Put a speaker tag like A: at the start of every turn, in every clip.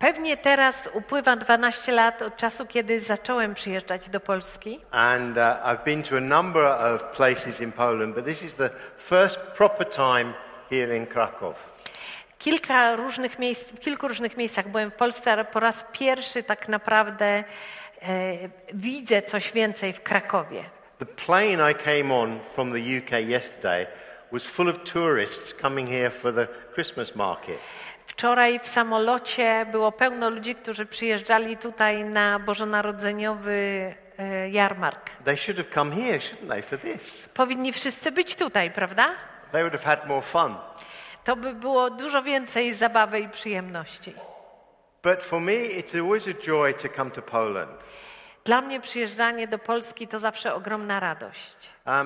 A: Pewnie teraz upływa 12 lat od czasu, kiedy zacząłem przyjeżdżać do Polski.
B: And I've been to a number of places in Poland, but this is the first proper time here in Kraków.
A: W kilku różnych miejscach byłem w Polsce, ale po raz pierwszy tak naprawdę widzę coś więcej w Krakowie.
B: The plane I came on from the UK yesterday was full of tourists coming here for the Christmas market.
A: Wczoraj w samolocie było pełno ludzi, którzy przyjeżdżali tutaj na bożonarodzeniowy jarmark.
B: They should have come here, shouldn't they, for this?
A: Powinni wszyscy być tutaj, prawda?
B: They would have had more fun.
A: To by było dużo więcej zabawy i przyjemności.
B: But for me, it's always a joy to come to Poland.
A: Dla mnie przyjeżdżanie do Polski to zawsze ogromna radość.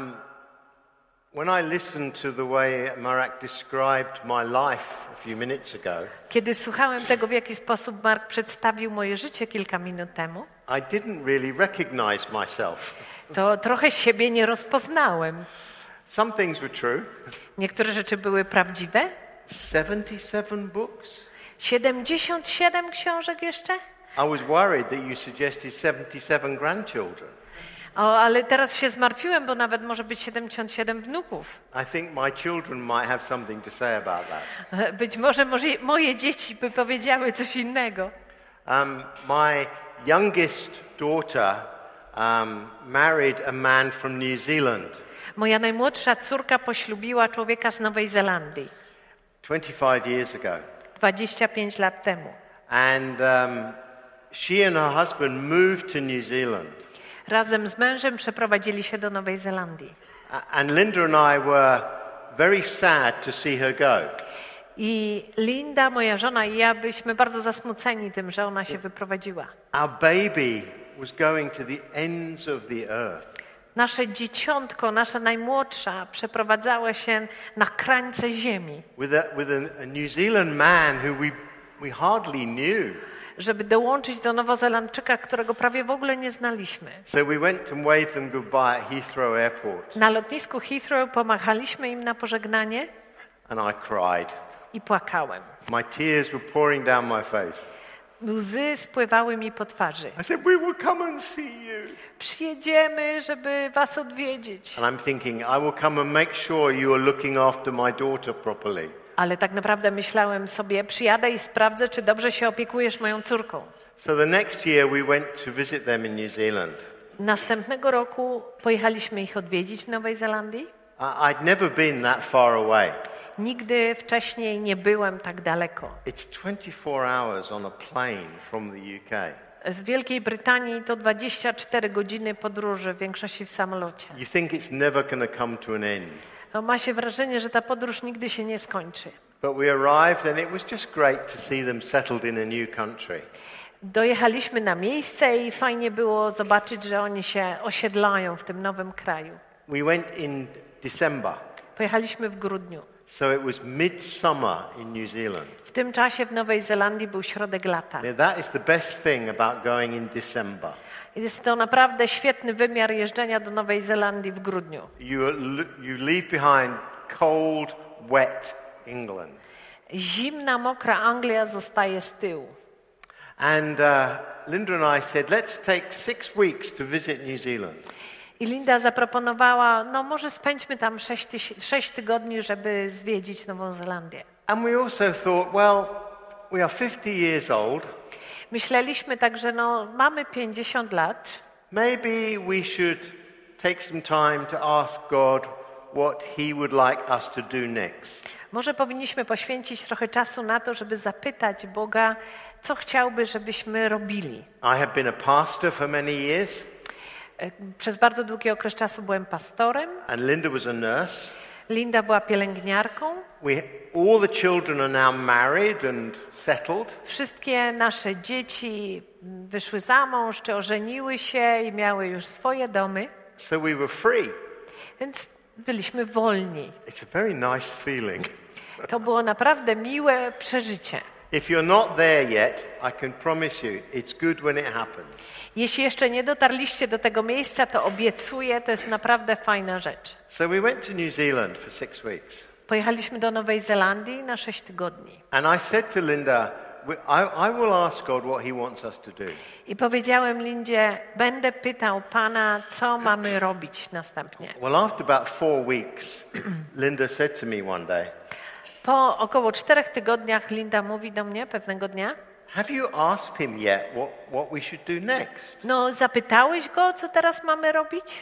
B: When I listened to the way Marek described my life a few minutes ago,
A: Kiedy słuchałem tego, w jaki sposób Mark przedstawił moje życie kilka minut temu,
B: I didn't really recognize myself.
A: to trochę siebie nie rozpoznałem.
B: Some things were true.
A: Niektóre rzeczy były prawdziwe.
B: 77 books.
A: 77 książek jeszcze?
B: I was worried that you suggested 77 grandchildren.
A: O, ale teraz się zmartwiłem, bo nawet może być 77 wnuków.
B: I think my children might have something to say about that.
A: Być może moje dzieci by powiedziały coś innego.
B: My youngest daughter married a man from New Zealand.
A: Moja najmłodsza córka poślubiła człowieka z Nowej Zelandii
B: 25 years ago.
A: 25 lat temu.
B: And she and her husband moved to New Zealand.
A: Razem z mężem przeprowadzili się do Nowej Zelandii.
B: And Linda and I were very sad to see her go.
A: I Linda, moja żona i ja byliśmy bardzo zasmuceni tym, że ona się wyprowadziła.
B: Our baby was going to the ends of the earth.
A: Nasze dzieciątko, nasza najmłodsza, przeprowadzała się na krańce ziemi.
B: With a New Zealand man who we hardly knew.
A: Żeby dołączyć do Nowozelandczyka, którego prawie w ogóle nie znaliśmy.
B: So we went and waved them goodbye at Heathrow Airport.
A: Na lotnisku Heathrow pomachaliśmy im na pożegnanie
B: And I cried.
A: i płakałem.
B: My tears were pouring down my face.
A: Łzy spływały mi po twarzy.
B: I said, we will come and see you.
A: Przyjedziemy, żeby was odwiedzić.
B: And I'm thinking, I will come and make sure you are looking after my daughter properly.
A: Ale tak naprawdę myślałem sobie, przyjadę i sprawdzę, czy dobrze się opiekujesz moją córką.
B: So the next year we went to visit them in New Zealand.
A: Następnego roku pojechaliśmy ich odwiedzić w Nowej Zelandii.
B: I'd never been that far away.
A: Nigdy wcześniej nie byłem tak daleko.
B: It's 24 hours on a plane from the UK.
A: Z Wielkiej Brytanii to 24 godziny podróży, w większości w samolocie.
B: You think it's never going to come to an end.
A: No, ma się wrażenie, że ta podróż nigdy się nie skończy.
B: But we arrived and it was just great to see them settled in a new country.
A: Dojechaliśmy na miejsce i fajnie było zobaczyć, że oni się osiedlają w tym nowym kraju.
B: We went in December.
A: Pojechaliśmy w grudniu.
B: So it was midsummer in New Zealand.
A: W tym czasie w Nowej Zelandii był środek lata.
B: Now that is the best thing about going in December.
A: Jest to naprawdę świetny wymiar jeżdżenia do Nowej Zelandii w grudniu.
B: You leave behind cold, wet England.
A: Zimna, mokra Anglia zostaje z tyłu.
B: And Linda and I said, let's take 6 weeks to visit New Zealand.
A: I Linda zaproponowała, no może spędźmy tam 6 tygodni, żeby zwiedzić Nową Zelandię.
B: And we also thought, well, we are 50 years old.
A: Myśleliśmy także, no mamy 50 lat.
B: Maybe we should take some time to ask God what He would like us to do next.
A: Może powinniśmy poświęcić trochę czasu na to, żeby zapytać Boga, co chciałby, żebyśmy robili.
B: I have been a pastor for many years.
A: Przez bardzo długi okres czasu byłem pastorem.
B: And Linda was a nurse.
A: Linda była pielęgniarką.
B: All the children are now married and settled.
A: Wszystkie nasze dzieci wyszły za mąż, czy ożeniły się i miały już swoje domy.
B: So we were free.
A: Więc byliśmy wolni.
B: It's a very nice feeling.
A: To było naprawdę miłe przeżycie.
B: If you're not there yet, I can promise you, it's good when it happens.
A: Jeśli jeszcze nie dotarliście do tego miejsca, to obiecuję, to jest naprawdę fajna rzecz.
B: So we went to New Zealand for 6 weeks.
A: Pojechaliśmy do Nowej Zelandii na 6 tygodni.
B: And I said to Linda, I will ask God what he wants us to do.
A: I powiedziałem Lindzie, będę pytał Pana, co mamy robić następnie.
B: Well, after about 4 weeks, Linda said to me one day,
A: Po około 4 tygodniach Linda mówi do mnie pewnego dnia,
B: have you asked him yet what we should do next?
A: no zapytałeś go, co teraz mamy robić?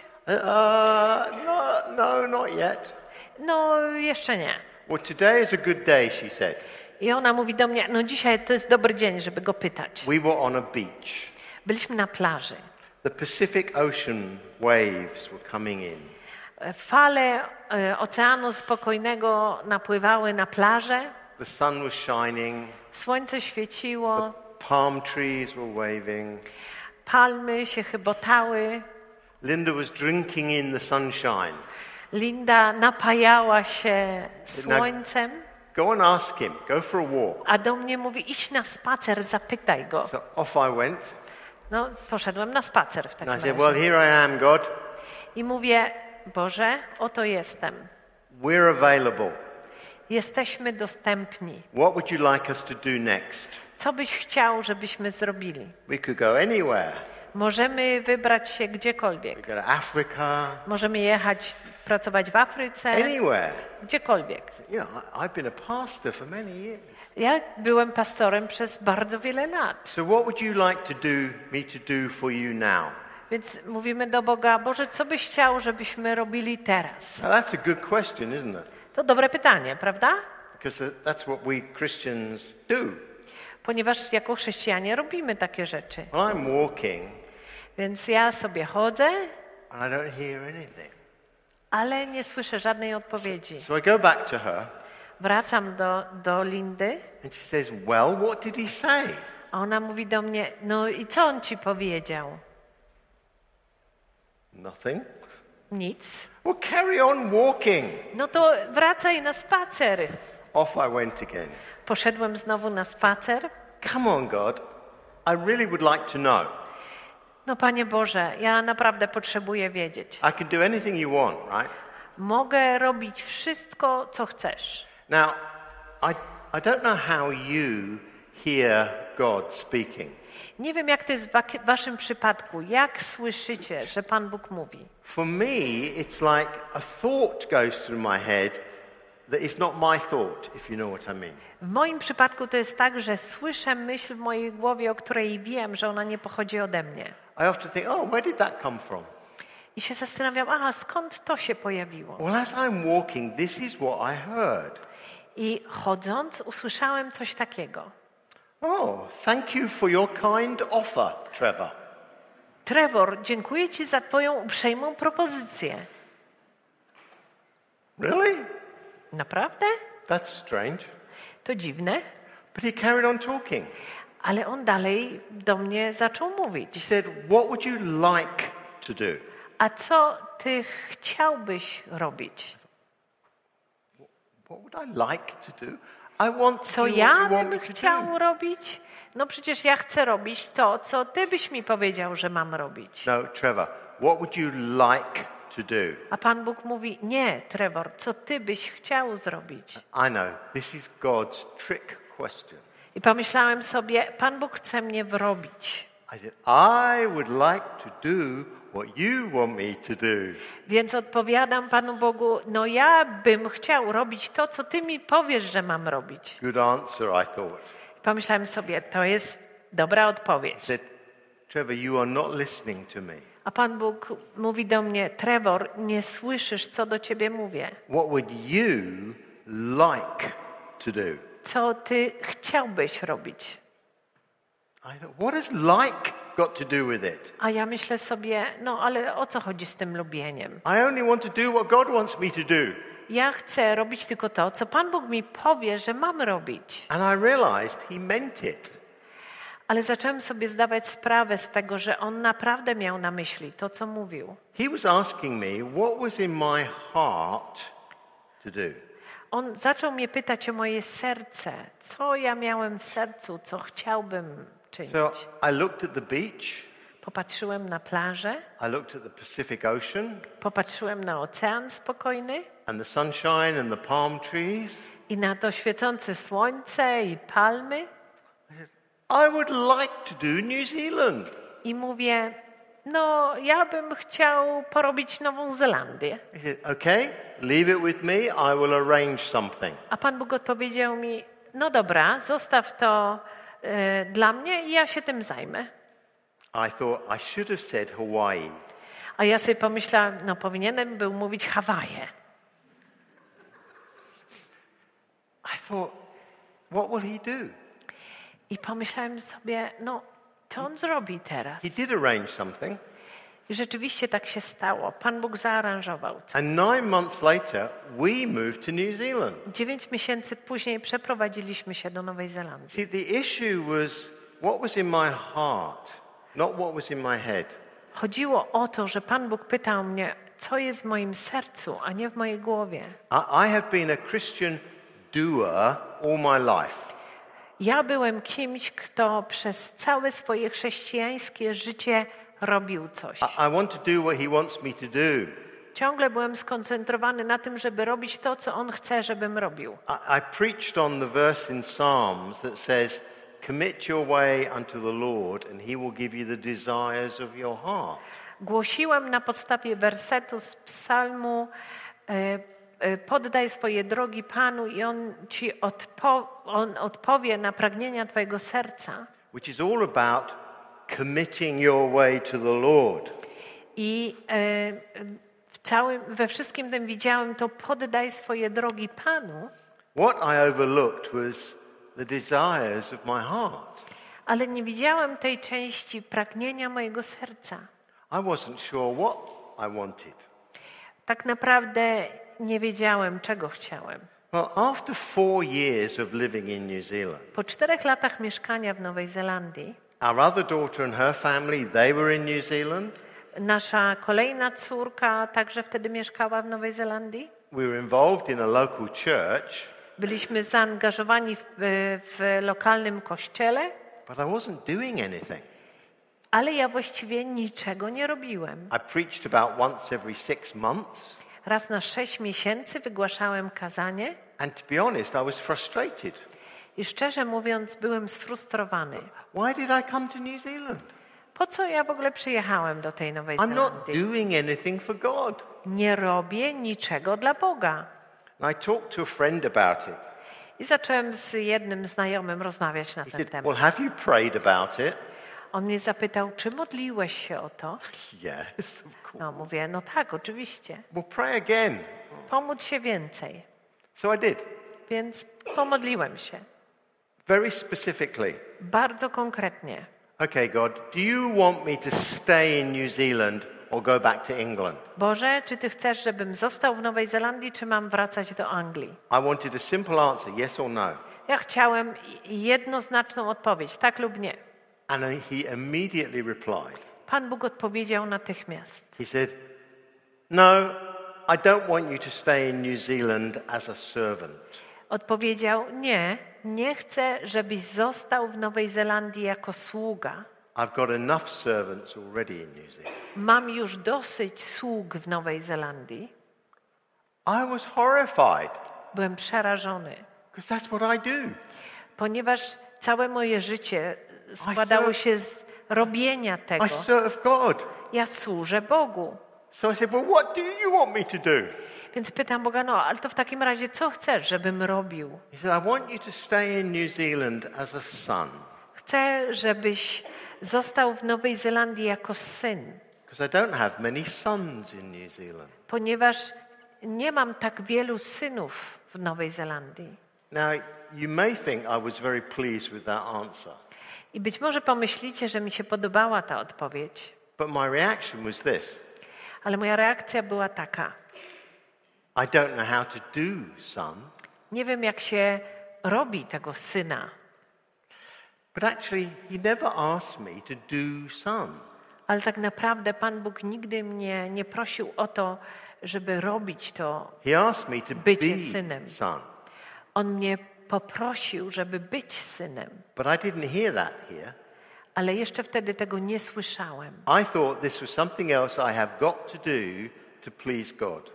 B: No, not yet.
A: No jeszcze nie.
B: Well, today is a good day, she said.
A: I ona mówi do mnie, no dzisiaj to jest dobry dzień, żeby go pytać.
B: We were on a beach.
A: Byliśmy na plaży.
B: The Pacific Ocean waves were coming in.
A: Fale oceanu spokojnego napływały na plażę.
B: The sun was shining.
A: Słońce świeciło.
B: Palm trees were waving.
A: Palmy się chybotały.
B: Linda was drinking in the sunshine.
A: Linda napajała się słońcem.
B: Go and ask him. Go for a walk.
A: A do mnie mówi, idź na spacer, zapytaj go.
B: So off I went.
A: No, poszedłem na spacer w
B: And
A: takim
B: I said,
A: razie.
B: well, here I am, God.
A: I mówię, Boże, oto jestem.
B: We're available.
A: Jesteśmy dostępni.
B: What would you like us to do next?
A: Co byś chciał, żebyśmy zrobili?
B: We could go anywhere.
A: Możemy wybrać się gdziekolwiek.
B: We go to Africa.
A: Możemy jechać, pracować w Afryce,
B: Anywhere.
A: gdziekolwiek.
B: You know, I've been a pastor for many years.
A: Ja byłem pastorem przez bardzo wiele lat.
B: So what would you like me to do for you now?
A: Więc mówimy do Boga, Boże, co byś chciał, żebyśmy robili teraz?
B: Now that's a good question, isn't it?
A: To dobre pytanie, prawda?
B: Because that's what we Christians do.
A: Ponieważ jako chrześcijanie robimy takie rzeczy.
B: Well, I'm walking
A: Więc ja sobie chodzę,
B: and I don't hear anything.
A: ale nie słyszę żadnej odpowiedzi.
B: So I go back to her
A: Wracam do Lindy,
B: and she says, well, what did he say?
A: a ona mówi do mnie, no i co on ci powiedział?
B: Nothing.
A: Nic.
B: Well, carry on walking.
A: No to wracaj na spacer.
B: Off I went again.
A: Poszedłem znowu na spacer.
B: Come on, God. I really would like to know.
A: No Panie Boże, ja naprawdę potrzebuję wiedzieć.
B: I can do anything you want, right?
A: Mogę robić wszystko, co chcesz.
B: Now, I don't know how you hear God speaking.
A: Nie wiem, jak to jest w waszym przypadku. Jak słyszycie, że Pan Bóg mówi?
B: For me, it's like a thought goes through my head that is not my thought, if you know what I mean.
A: W moim przypadku to jest tak, że słyszę myśl w mojej głowie, o której wiem, że ona nie pochodzi ode mnie.
B: I often think, oh, where did that come from?
A: I się zastanawiam, skąd to się pojawiło?
B: Well, as I'm walking, this is what I heard.
A: I chodząc usłyszałem coś takiego.
B: Oh, thank you for your kind offer, Trevor.
A: Trevor, dziękuję Ci za Twoją uprzejmą propozycję.
B: Really?
A: Naprawdę?
B: That's strange.
A: To dziwne.
B: But he carried on talking.
A: Ale on dalej do mnie zaczął
B: He
A: mówić.
B: said, what would you like to do?
A: A co Ty chciałbyś robić?
B: What would I like to do? I want to
A: Co
B: do what
A: ja
B: you want me
A: bym
B: to
A: chciał
B: do.
A: robić? No przecież ja chcę robić to, co Ty byś mi powiedział, że mam robić.
B: No, Trevor, what would you like to do?
A: A Pan Bóg mówi, nie, Trevor, co Ty byś chciał zrobić?
B: I know, this is God's trick question.
A: I pomyślałem sobie, Pan Bóg chce mnie wrobić.
B: I said, I would like to do what you want me to do.
A: Więc odpowiadam Panu Bogu, no ja bym chciał robić to, co Ty mi powiesz, że mam robić.
B: Good answer, I thought.
A: Pomyślałem sobie, to jest dobra
B: He
A: odpowiedź.
B: said, Trevor, you are not listening to me.
A: A Pan Bóg mówi do mnie, Trevor, nie słyszysz, co do Ciebie mówię.
B: What would you like to do?
A: Co Ty chciałbyś robić?
B: I thought, what has like got to do with it?
A: A ja myślę sobie, no ale o co chodzi z tym lubieniem?
B: I only want to do what God wants me to do.
A: Ja chcę robić tylko to, co Pan Bóg mi powie, że mam robić.
B: And I realized he meant it.
A: Ale zacząłem sobie zdawać sprawę z tego, że On naprawdę miał na myśli to, co mówił.
B: He was asking me what was in my heart to do.
A: On zaczął mnie pytać o moje serce, co ja miałem w sercu, co chciałbym czynić.
B: So I looked at the beach.
A: Popatrzyłem na plażę,
B: I looked at the Pacific Ocean
A: popatrzyłem na ocean spokojny
B: and the sunshine and the palm trees.
A: i na to świecące słońce i palmy.
B: I said, I would like to do New Zealand.
A: I mówię, no ja bym chciał porobić Nową Zelandię.
B: He said, okay, leave it with me. I will arrange something.
A: A Pan Bóg odpowiedział mi, no dobra, zostaw to dla mnie i ja się tym zajmę.
B: I thought I should have said Hawaii.
A: A ja sobie pomyślałam, no powinienem był mówić Hawaje.
B: I thought, what will he do?
A: I pomyślałem sobie, no co on zrobi teraz?
B: He did arrange something.
A: I rzeczywiście tak się stało. Pan Bóg zaaranżował.
B: And 9 months later, we moved to New Zealand.
A: 9 miesięcy później przeprowadziliśmy się do Nowej Zelandii.
B: See, the issue was what was in my heart, not what was in my head.
A: Chodziło o to, że Pan Bóg pytał mnie, co jest w moim sercu, a nie w mojej głowie.
B: I have been a Christian doer all my life.
A: Ja byłem kimś, kto przez całe swoje chrześcijańskie życie robił coś.
B: I want to do what he wants me to do.
A: Ciągle byłem skoncentrowany na tym, żeby robić to, co On chce, żebym robił.
B: I preached on the verse in Psalms that says, commit your way unto the Lord and he will give you the desires of your heart.
A: Głosiłem na podstawie wersetu z psalmu poddaj swoje drogi Panu i On ci odpowie na pragnienia twojego serca.
B: Which is all about committing your way to the Lord.
A: I we wszystkim tym widziałem to poddaj swoje drogi Panu.
B: What I overlooked was the desires of my heart.
A: Ale nie widziałem tej części pragnienia mojego serca.
B: I wasn't sure what I wanted.
A: Tak naprawdę nie wiedziałem, czego chciałem.
B: Well, after 4 years of living in New Zealand,
A: Po 4 latach mieszkania w Nowej Zelandii,
B: our other daughter and her family, they were in New Zealand.
A: nasza kolejna córka także wtedy mieszkała w Nowej Zelandii.
B: We were involved in a local church,
A: Byliśmy zaangażowani w lokalnym kościele,
B: but I wasn't doing anything.
A: ale ja właściwie niczego nie robiłem.
B: I preached about once every 6 months,
A: Raz na 6 miesięcy wygłaszałem kazanie
B: and to be honest, I was frustrated.
A: i szczerze mówiąc byłem sfrustrowany.
B: Why did I come to New Zealand?
A: Po co ja w ogóle przyjechałem do tej Nowej
B: I'm not
A: Zelandii?
B: doing anything for God.
A: Nie robię niczego dla Boga.
B: And I talked to a friend about it.
A: I zacząłem z jednym znajomym rozmawiać na
B: He
A: ten
B: said,
A: temat.
B: well, have you prayed about it?
A: On mnie zapytał, czy modliłeś się o to?
B: Yes, of course.
A: No, mówię, no tak, oczywiście.
B: Well, pray again.
A: Pomódl się więcej.
B: So I did,
A: Więc pomodliłem się.
B: very specifically.
A: Bardzo konkretnie.
B: Okay, God, do you want me to stay in New Zealand or go back to England?
A: Boże, czy Ty chcesz, żebym został w Nowej Zelandii, czy mam wracać do Anglii?
B: I wanted a simple answer, yes or no.
A: Ja chciałem jednoznaczną odpowiedź, tak lub nie.
B: And he immediately replied.
A: Pan Bóg odpowiedział natychmiast.
B: He said, no, I don't want you to stay in New Zealand as a servant.
A: Odpowiedział, nie chcę, żebyś został w Nowej Zelandii jako sługa.
B: I've got enough servants already in New Zealand.
A: Mam już dosyć sług w Nowej Zelandii.
B: I was horrified
A: Byłem przerażony,
B: because that's what I do.
A: ponieważ całe moje życie składało się z robienia tego.
B: I serve God.
A: Ja służę Bogu.
B: So I said, well, what do you want me to do?
A: Więc pytam Boga, no ale to w takim razie co chcesz, żebym robił?
B: He said, I want you to stay in New Zealand as a son.
A: Chcę, żebyś został w Nowej Zelandii jako syn,
B: Because I don't have many sons in New Zealand.
A: ponieważ nie mam tak wielu synów w Nowej Zelandii.
B: Now, you may think I was very pleased with that answer.
A: I być może pomyślicie, że mi się podobała ta odpowiedź,
B: But my reaction was this.
A: ale moja reakcja była taka.
B: I don't know how to do son.
A: Nie wiem, jak się robi tego syna,
B: But actually, he never asked me to do son.
A: ale tak naprawdę Pan Bóg nigdy mnie nie prosił o to, żeby robić to.
B: He asked me to
A: Bycie
B: be
A: synem.
B: son.
A: On mnie poprosił, żeby być synem,
B: But I didn't hear that here.
A: ale jeszcze wtedy tego nie słyszałem.
B: I thought this was something else I have got to do to please God.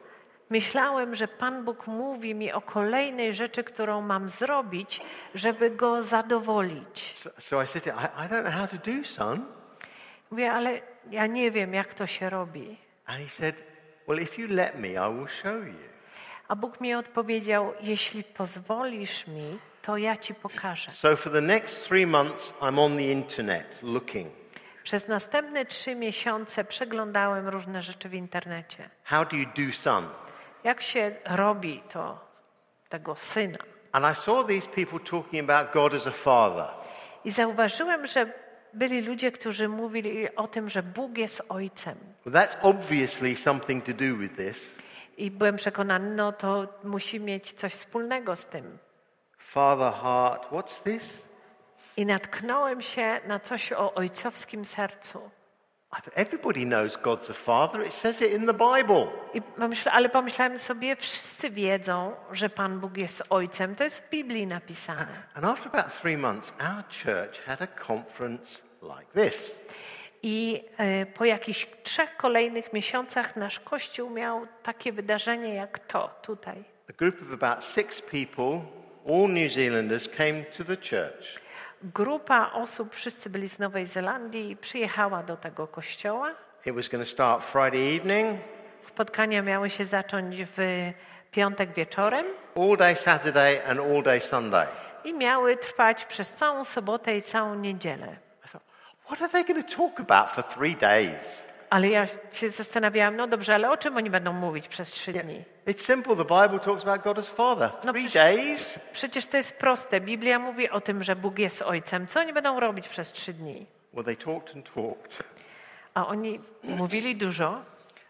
A: myślałem, że Pan Bóg mówi mi o kolejnej rzeczy, którą mam zrobić, żeby Go zadowolić.
B: So I said to him, I don't know how to do, son.
A: Mówię, ale ja nie wiem, jak to się robi.
B: And he said, well, if you let me, I will show you.
A: A Bóg mi odpowiedział, jeśli pozwolisz mi, to ja ci pokażę.
B: So for the next 3 months, I'm on the internet looking.
A: Przez następne 3 miesiące przeglądałem różne rzeczy w internecie.
B: How do you do son?
A: Jak się robi to tego syna?
B: And I saw these people talking about God as a father.
A: I zauważyłem, że byli ludzie, którzy mówili o tym, że Bóg jest ojcem.
B: Well, that's obviously something to do with this.
A: I byłem przekonany, no to musi mieć coś wspólnego z tym.
B: Father heart, what's this?
A: I natknąłem się na coś o ojcowskim sercu.
B: Everybody knows God's a father. It says it in the Bible.
A: Ale pomyślałem sobie, wszyscy wiedzą, że Pan Bóg jest ojcem. To jest w Biblii napisane.
B: And after about 3 months, our church had a conference like this.
A: I po jakichś 3 kolejnych miesiącach nasz Kościół miał takie wydarzenie jak to tutaj.
B: A group of about 6 people, all New Zealanders, came to the church.
A: Grupa osób, wszyscy byli z Nowej Zelandii, przyjechała do tego kościoła.
B: It was going to start Friday evening.
A: Spotkania miały się zacząć w piątek wieczorem.
B: All day Saturday and all day Sunday.
A: I miały trwać przez całą sobotę i całą niedzielę.
B: I thought, what are they going to talk about for 3 days?
A: Ale ja się zastanawiałam, no dobrze, ale o czym oni będą mówić przez 3 dni?
B: It's simple. The Bible talks about God as Father. 3 days.
A: Przecież to jest proste. Biblia mówi o tym, że Bóg jest ojcem. Co oni będą robić przez 3 dni?
B: Well, they talked and talked.
A: A oni mówili dużo.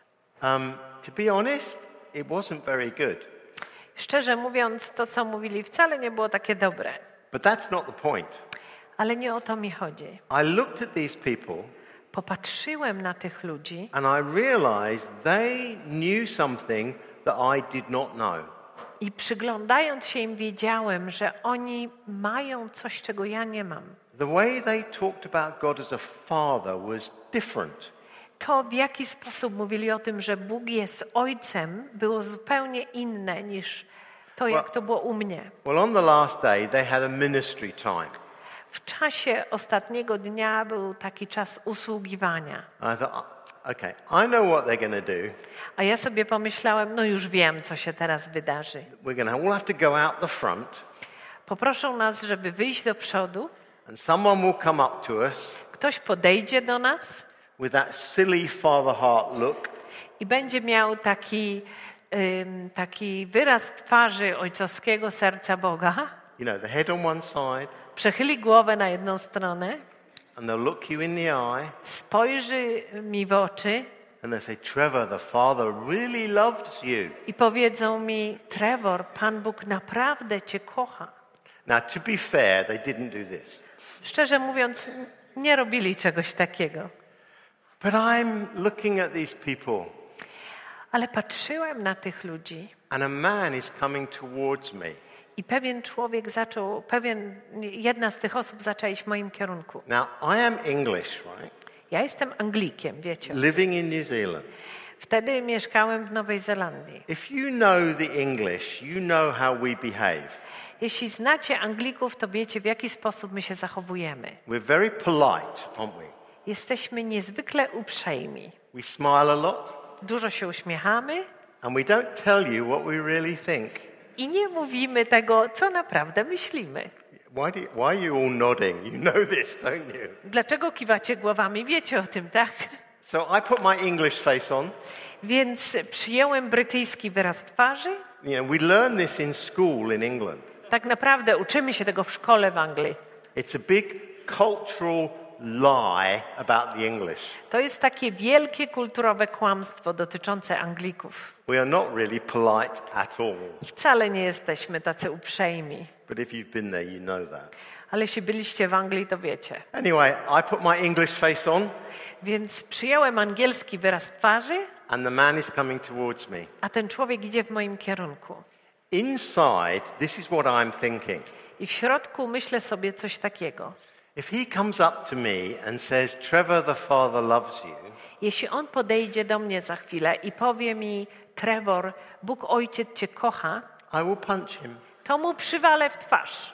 B: To be honest, it wasn't very good.
A: Szczerze mówiąc, to co mówili wcale nie było takie dobre.
B: But that's not the point.
A: Ale nie o to mi chodzi.
B: I looked at these people
A: Popatrzyłem na tych ludzi
B: and I realized they knew something that I did not know.
A: i przyglądając się im wiedziałem, że oni mają coś, czego ja nie mam.
B: The way they talked about God as a father was different.
A: To, w jaki sposób mówili o tym, że Bóg jest ojcem, było zupełnie inne niż to, jak to było u mnie.
B: Well, on the last day, they had a ministry time.
A: W czasie ostatniego dnia był taki czas usługiwania.
B: I thought, okay, I know what they're going to do.
A: A ja sobie pomyślałem, no już wiem, co się teraz wydarzy.
B: We're going to all have to go out the front,
A: Poproszą nas, żeby wyjść do przodu.
B: and someone will come up to us
A: Ktoś podejdzie do nas
B: with that silly father heart look.
A: i będzie miał taki wyraz twarzy ojcowskiego serca Boga.
B: You know, the head on one side,
A: Przechyli głowę na jedną stronę,
B: and they'll look you in the eye,
A: spojrzy mi w oczy
B: and they'll say, Trevor, the Father really loves you.
A: i powiedzą mi, Trevor, Pan Bóg naprawdę cię kocha.
B: Now, to be fair, they didn't do this.
A: Szczerze mówiąc, nie robili czegoś takiego.
B: But I'm looking at these people,
A: Ale patrzyłem na tych ludzi
B: and a man is coming towards me.
A: i pewien człowiek jedna z tych osób zaczęła iść w moim kierunku.
B: Now, I am English, right?
A: Ja jestem Anglikiem, wiecie.
B: Living in New Zealand.
A: Wtedy mieszkałem w Nowej Zelandii.
B: If you know the English, you know how we behave.
A: Jeśli znacie Anglików, to wiecie, w jaki sposób my się zachowujemy.
B: We're very polite, aren't we?
A: Jesteśmy niezwykle uprzejmi.
B: We smile a lot,
A: Dużo się uśmiechamy
B: and we don't tell you what we really think.
A: i nie mówimy tego, co naprawdę myślimy.
B: Why are you all nodding? You know this, don't you?
A: Dlaczego kiwacie głowami? Wiecie o tym, tak?
B: So I put my English face on.
A: Więc przyjąłem brytyjski wyraz twarzy.
B: You know, we learn this in school in England.
A: Tak naprawdę uczymy się tego w szkole w Anglii.
B: It's a big cultural lie about the English.
A: To jest takie wielkie kulturowe kłamstwo dotyczące Anglików.
B: We are not really polite at all.
A: Wcale nie jesteśmy tacy uprzejmi.
B: But if you've been there, you know that.
A: Ale jeśli byliście w Anglii, to wiecie.
B: Anyway, I put my English face on,
A: Więc przyjąłem angielski wyraz twarzy,
B: and the man is coming towards me.
A: a ten człowiek idzie w moim kierunku.
B: Inside, this is what I'm thinking.
A: I w środku myślę sobie coś takiego.
B: If he comes up to me and says, Trevor, the Father loves you,
A: Jeśli on podejdzie do mnie za chwilę i powie mi, Trevor, Bóg Ojciec cię kocha,
B: I will punch him.
A: to mu przywalę w twarz.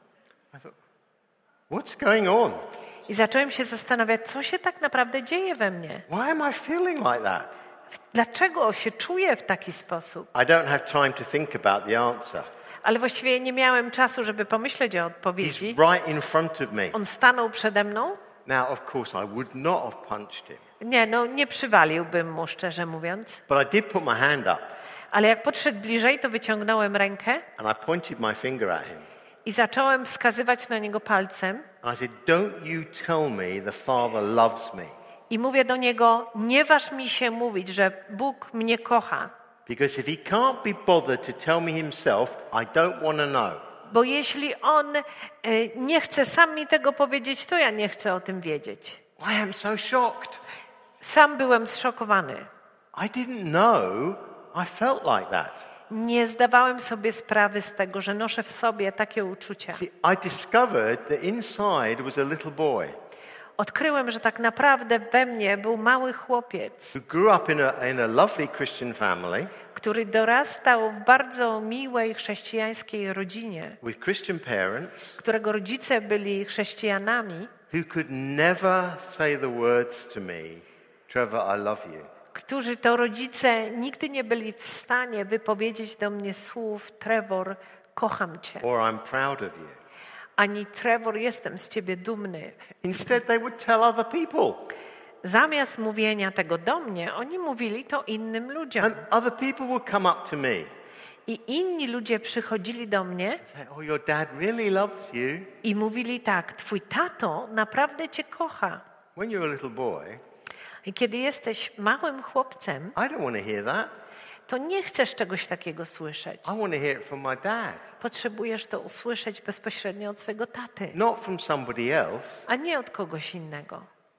B: I thought, what's going on?
A: I zacząłem się zastanawiać, co się tak naprawdę dzieje we mnie.
B: Why am I feeling like that?
A: Dlaczego się czuję w taki sposób?
B: I don't have time to think about the answer.
A: Ale właściwie nie miałem czasu, żeby pomyśleć o odpowiedzi.
B: He's right in front of me.
A: On stanął przede mną.
B: Now, of course, I would not have punched him.
A: Nie przywaliłbym mu, szczerze mówiąc.
B: But I did put my hand up
A: Ale jak podszedł bliżej, to wyciągnąłem rękę
B: and I pointed my finger at him.
A: i zacząłem wskazywać na niego palcem.
B: And I said, don't you tell me the Father loves me.
A: I mówię do niego, nie waż mi się mówić, że Bóg mnie kocha.
B: Because if he can't be bothered to tell me himself, I don't want to know.
A: Bo jeśli on nie chce sam mi tego powiedzieć, to ja nie chcę o tym wiedzieć.
B: I am so shocked.
A: Sam byłem zszokowany.
B: I didn't know I felt like that.
A: Nie zdawałem sobie sprawy z tego, że noszę w sobie takie uczucia.
B: See, I discovered that inside was a little boy
A: Odkryłem, że tak naprawdę we mnie był mały chłopiec,
B: who grew up in a lovely Christian family
A: który dorastał w bardzo miłej chrześcijańskiej rodzinie,
B: with Christian parents
A: którego rodzice byli chrześcijanami,
B: who could never say the words to me, Trevor, I love you.
A: którzy to rodzice nigdy nie byli w stanie wypowiedzieć do mnie słów Trevor, kocham cię,
B: Or I'm proud of you.
A: ani Trevor, jestem z ciebie dumny.
B: Instead, they would tell other people.
A: Zamiast mówienia tego do mnie, oni mówili to innym ludziom.
B: And other people would come up to me.
A: I inni ludzie przychodzili do mnie
B: Say, oh, your dad really loves you.
A: i mówili tak, twój tato naprawdę cię kocha.
B: When you're a little boy,
A: I kiedy jesteś małym chłopcem,
B: I don't want to hear that.
A: to nie chcesz czegoś takiego słyszeć.
B: I want to hear it from my dad,
A: Potrzebujesz to usłyszeć bezpośrednio od swojego taty,
B: not from somebody else.
A: a nie od kogoś innego.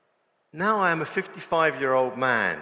B: Now I am a 55-year-old man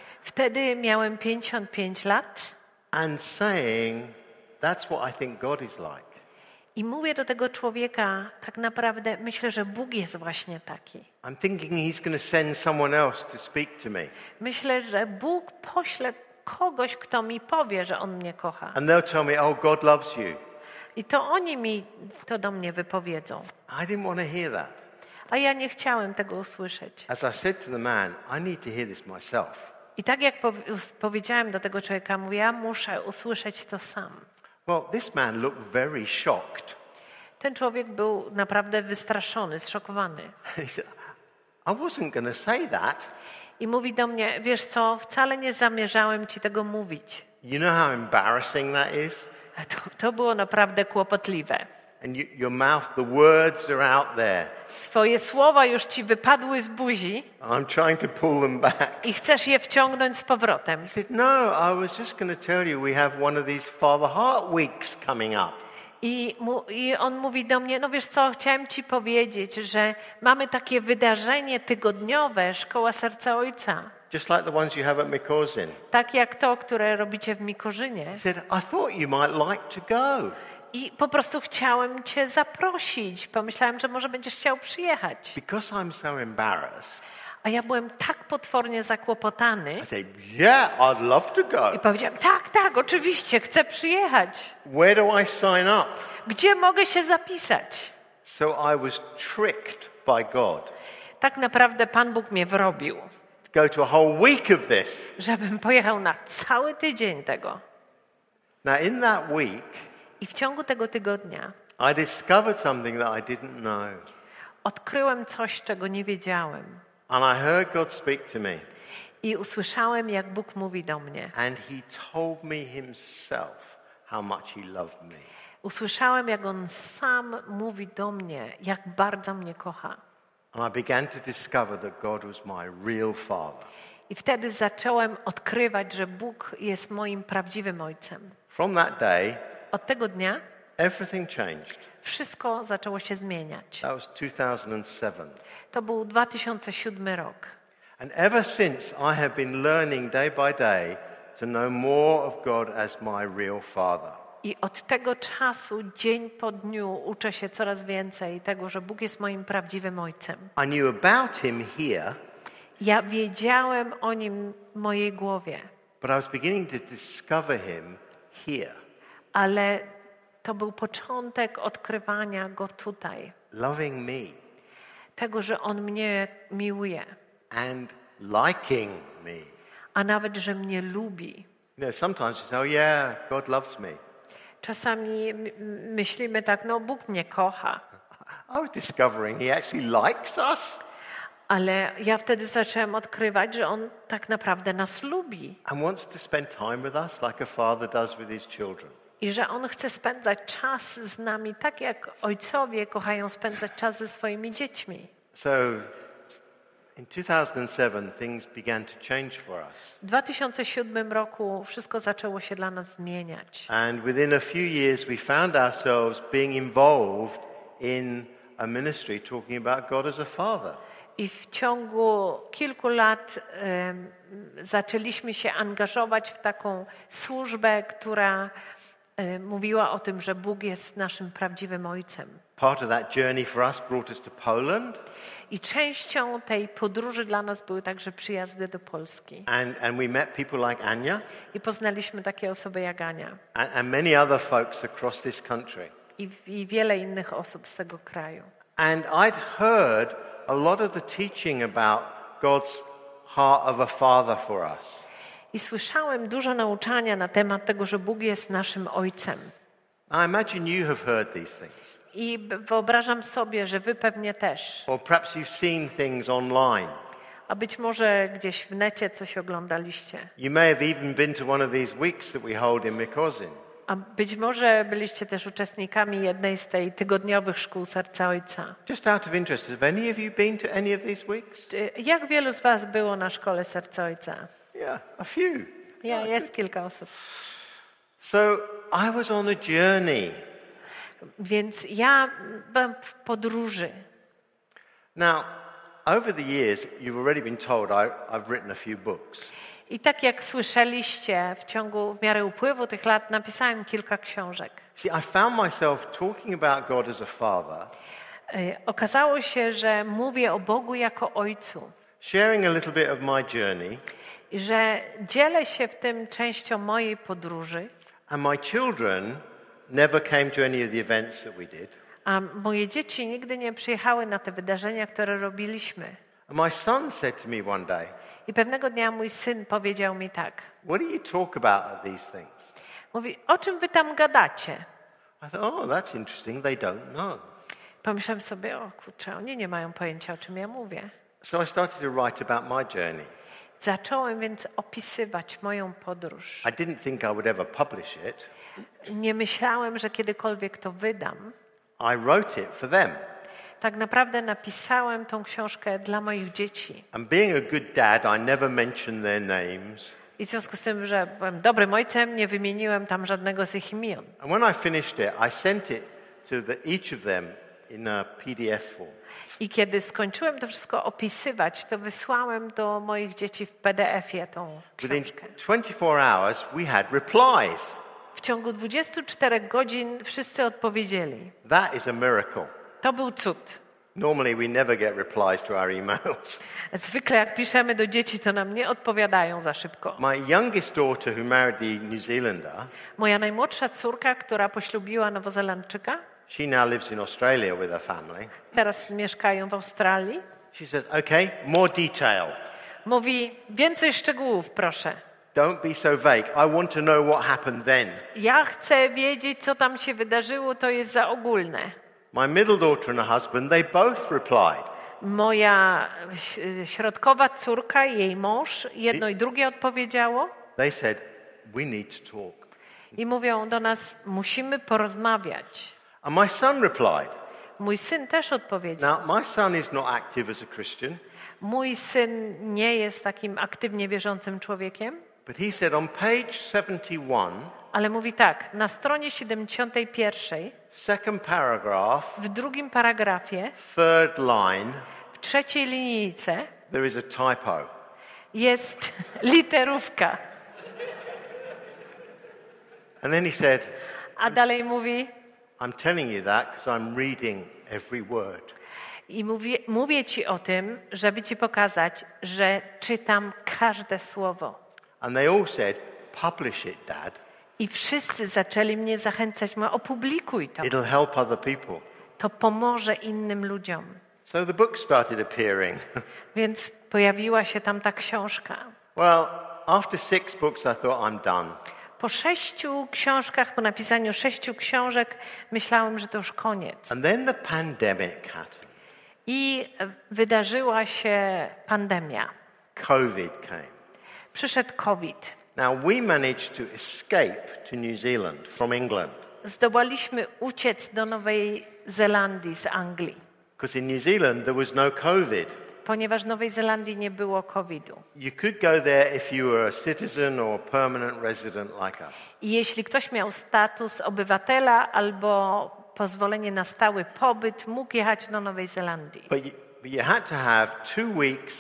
A: Wtedy miałem 55 lat
B: and saying, that's what I think God is like.
A: i mówię do tego człowieka, tak naprawdę myślę, że Bóg jest właśnie taki.
B: I'm thinking he's going to send someone else to speak to me.
A: Myślę, że Bóg pośle kogoś, kto mi powie, że On mnie kocha.
B: And they'll tell me, oh, God loves you.
A: I to oni mi to do mnie wypowiedzą.
B: I didn't want to hear that.
A: A ja nie chciałem tego usłyszeć.
B: As I said to the man, I need to hear this myself.
A: I tak jak powiedziałem do tego człowieka, mówię, ja muszę usłyszeć to sam.
B: Well, this man looked very shocked.
A: Ten człowiek był naprawdę wystraszony, zszokowany.
B: He said, I wasn't going to say that.
A: I mówi do mnie, wiesz co, wcale nie zamierzałem ci tego mówić.
B: You know how embarrassing that is?
A: To było naprawdę kłopotliwe.
B: And your mouth, the words are out there.
A: Twoje słowa już ci wypadły z buzi
B: I'm trying to pull them back.
A: i chcesz je wciągnąć z powrotem.
B: He said, no, I was just going to tell you we have one of these Father Heart Weeks coming up.
A: I on mówi do mnie, no wiesz co, chciałem ci powiedzieć, że mamy takie wydarzenie tygodniowe, Szkoła Serca Ojca.
B: Just like the ones you have at Mikorzyn.
A: Tak jak to, które robicie w Mikorzynie.
B: He said, I thought you might like to go.
A: I po prostu chciałem cię zaprosić. Pomyślałem, że może będziesz chciał przyjechać.
B: Because I'm so embarrassed,
A: A ja byłem tak potwornie zakłopotany.
B: I said, yeah, I'd love to go.
A: I powiedziałem, tak, oczywiście, chcę przyjechać.
B: Where do I sign up?
A: Gdzie mogę się zapisać?
B: So I was tricked by God
A: Tak naprawdę Pan Bóg mnie wrobił,
B: to go to a whole week of this.
A: żebym pojechał na cały tydzień tego.
B: Now, in that week,
A: I w ciągu tego tygodnia
B: I discovered something that I didn't know.
A: odkryłem coś, czego nie wiedziałem.
B: And I heard God speak to me.
A: I usłyszałem, jak Bóg mówi do mnie.
B: And he told me himself how much he loved me.
A: Usłyszałem, jak On sam mówi do mnie, jak bardzo mnie kocha.
B: And I began to discover that God was my real father.
A: I wtedy zacząłem odkrywać, że Bóg jest moim prawdziwym Ojcem.
B: From that day,
A: Od tego dnia
B: everything changed.
A: wszystko zaczęło się zmieniać.
B: That was 2007.
A: To był 2007 rok.
B: And ever since, I have been learning day by day to know more of God as my real father.
A: I od tego czasu, dzień po dniu, uczę się coraz więcej tego, że Bóg jest moim prawdziwym Ojcem.
B: I knew about him here,
A: Ja wiedziałem o Nim w mojej głowie,
B: but I was beginning to discover him here,
A: ale to był początek odkrywania Go tutaj.
B: loving me
A: Tego, że On mnie miłuje,
B: and liking me.
A: a nawet, że mnie lubi.
B: Sometimes you say, oh yeah, God loves me.
A: Czasami myślimy tak, no Bóg mnie kocha,
B: I was discovering he actually likes us
A: ale ja wtedy zacząłem odkrywać, że On tak naprawdę nas lubi
B: and wants to spend time with us like a father does with his children.
A: i że On chce spędzać czas z nami tak, jak ojcowie kochają spędzać czas ze swoimi dziećmi.
B: So in 2007 things began to change for us.
A: W 2007 roku wszystko zaczęło się dla nas zmieniać.
B: And within a few years we found ourselves being involved in a ministry talking about God as a father.
A: I w ciągu kilku lat zaczęliśmy się angażować w taką służbę, która mówiła o tym, że Bóg jest naszym prawdziwym Ojcem.
B: Part of that journey for us brought us to Poland.
A: I częścią tej podróży dla nas były także przyjazdy do Polski.
B: And we met people like Anya
A: I poznaliśmy takie osoby jak Ania
B: and many other folks across this country.
A: i wiele innych osób z tego kraju.
B: And I'd heard a lot of the teaching about God's heart of a father for us.
A: I słyszałem dużo nauczania na temat tego, że Bóg jest naszym Ojcem.
B: I imagine you have heard these things.
A: I wyobrażam sobie, że wy pewnie też.
B: Or perhaps you've seen things online.
A: A być może gdzieś w necie coś oglądaliście.
B: You may have even been to one of these weeks that we hold in Mykosin.
A: A być może byliście też uczestnikami jednej z tej tygodniowych szkół Serca Ojca.
B: Just out of interest, have any of you been to any of these weeks?
A: Jak wielu z was było na szkole Serca Ojca?
B: Yeah, a few.
A: Jest kilka osób.
B: So I was on a journey.
A: Więc ja byłem w podróży.
B: Now, over the years, you've already been told I've written a few books.
A: I tak jak słyszeliście, w miarę upływu tych lat napisałem kilka książek.
B: See, I found myself talking about God as a father,
A: Okazało się, że mówię o Bogu jako Ojcu.
B: sharing a little bit of my journey,
A: I że dzielę się w tym częścią mojej podróży,
B: and my children never came to any of the events that we did.
A: a moje dzieci nigdy nie przyjechały na te wydarzenia, które robiliśmy.
B: And my son said to me one day,
A: I pewnego dnia mój syn powiedział mi tak.
B: what do you talk about at these things?
A: Mówi, o czym wy tam gadacie?
B: I thought, oh, that's interesting. They don't know.
A: Pomyślałem sobie, o kurczę, oni nie mają pojęcia, o czym ja mówię.
B: So I started to write about my journey.
A: Zacząłem więc opisywać moją podróż.
B: I didn't think I would ever publish it.
A: Nie myślałem, że kiedykolwiek to wydam.
B: I wrote it for them.
A: Tak naprawdę napisałem tą książkę dla moich dzieci.
B: And being a good dad, I never mentioned their names.
A: I w związku z tym, że byłem dobrym ojcem, nie wymieniłem tam żadnego z ich imion.
B: And when I finished it, I sent it to each of them in a PDF form.
A: I kiedy skończyłem to wszystko opisywać, to wysłałem do moich dzieci w PDF-ie tą
B: Within
A: książkę.
B: 24 hours, we had replies.
A: W ciągu 24 godzin wszyscy odpowiedzieli.
B: That is a miracle.
A: To był cud.
B: Normally, we never get replies to our emails.
A: Zwykle jak piszemy do dzieci, to nam nie odpowiadają za szybko.
B: My youngest daughter, who married the New Zealander,
A: Moja najmłodsza córka, która poślubiła Nowozelandczyka,
B: she now lives in Australia with her family.
A: teraz mieszkają w Australii,
B: She says, okay, more detail.
A: mówi, więcej szczegółów proszę.
B: Don't be so vague. I want to know what happened then.
A: Ja chcę wiedzieć, co tam się wydarzyło, to jest za ogólne.
B: My middle daughter and her husband, they both replied.
A: Moja środkowa córka i jej mąż, jedno i drugie odpowiedziało
B: They said, we need to talk.
A: i mówią do nas, musimy porozmawiać.
B: And my son replied.
A: Mój syn też odpowiedział.
B: Now, my son is not active as a Christian,
A: Mój syn nie jest takim aktywnie wierzącym człowiekiem,
B: but he said on page 71,
A: ale mówi tak, na stronie 71,
B: second paragraph,
A: w drugim paragrafie,
B: third line,
A: w trzeciej linijce
B: there is a typo.
A: jest literówka.
B: And then he said,
A: A dalej mówi,
B: I'm telling you that because I'm reading every word.
A: i mówię ci o tym, żeby ci pokazać, że czytam każde słowo.
B: And they all said, publish it, Dad.
A: I wszyscy zaczęli mnie zachęcać, opublikuj to.
B: It'll help other people.
A: To pomoże innym ludziom.
B: So the book started appearing.
A: Więc pojawiła się tam ta książka.
B: Well, after 6 books, I thought, I'm done.
A: Po 6 książkach, po napisaniu 6 książek, myślałem, że to już koniec.
B: And then the pandemic happened.
A: I wydarzyła się pandemia.
B: COVID came.
A: Przyszedł COVID.
B: Now, we managed to escape to New Zealand from England.
A: Zdołaliśmy uciec do Nowej Zelandii z Anglii,
B: Because in New Zealand, there was no COVID.
A: ponieważ w Nowej Zelandii nie było COVID-u.
B: You could go there if you were a citizen or a permanent resident like us.
A: I jeśli ktoś miał status obywatela albo pozwolenie na stały pobyt, mógł jechać do Nowej Zelandii.
B: But you had to have 2 weeks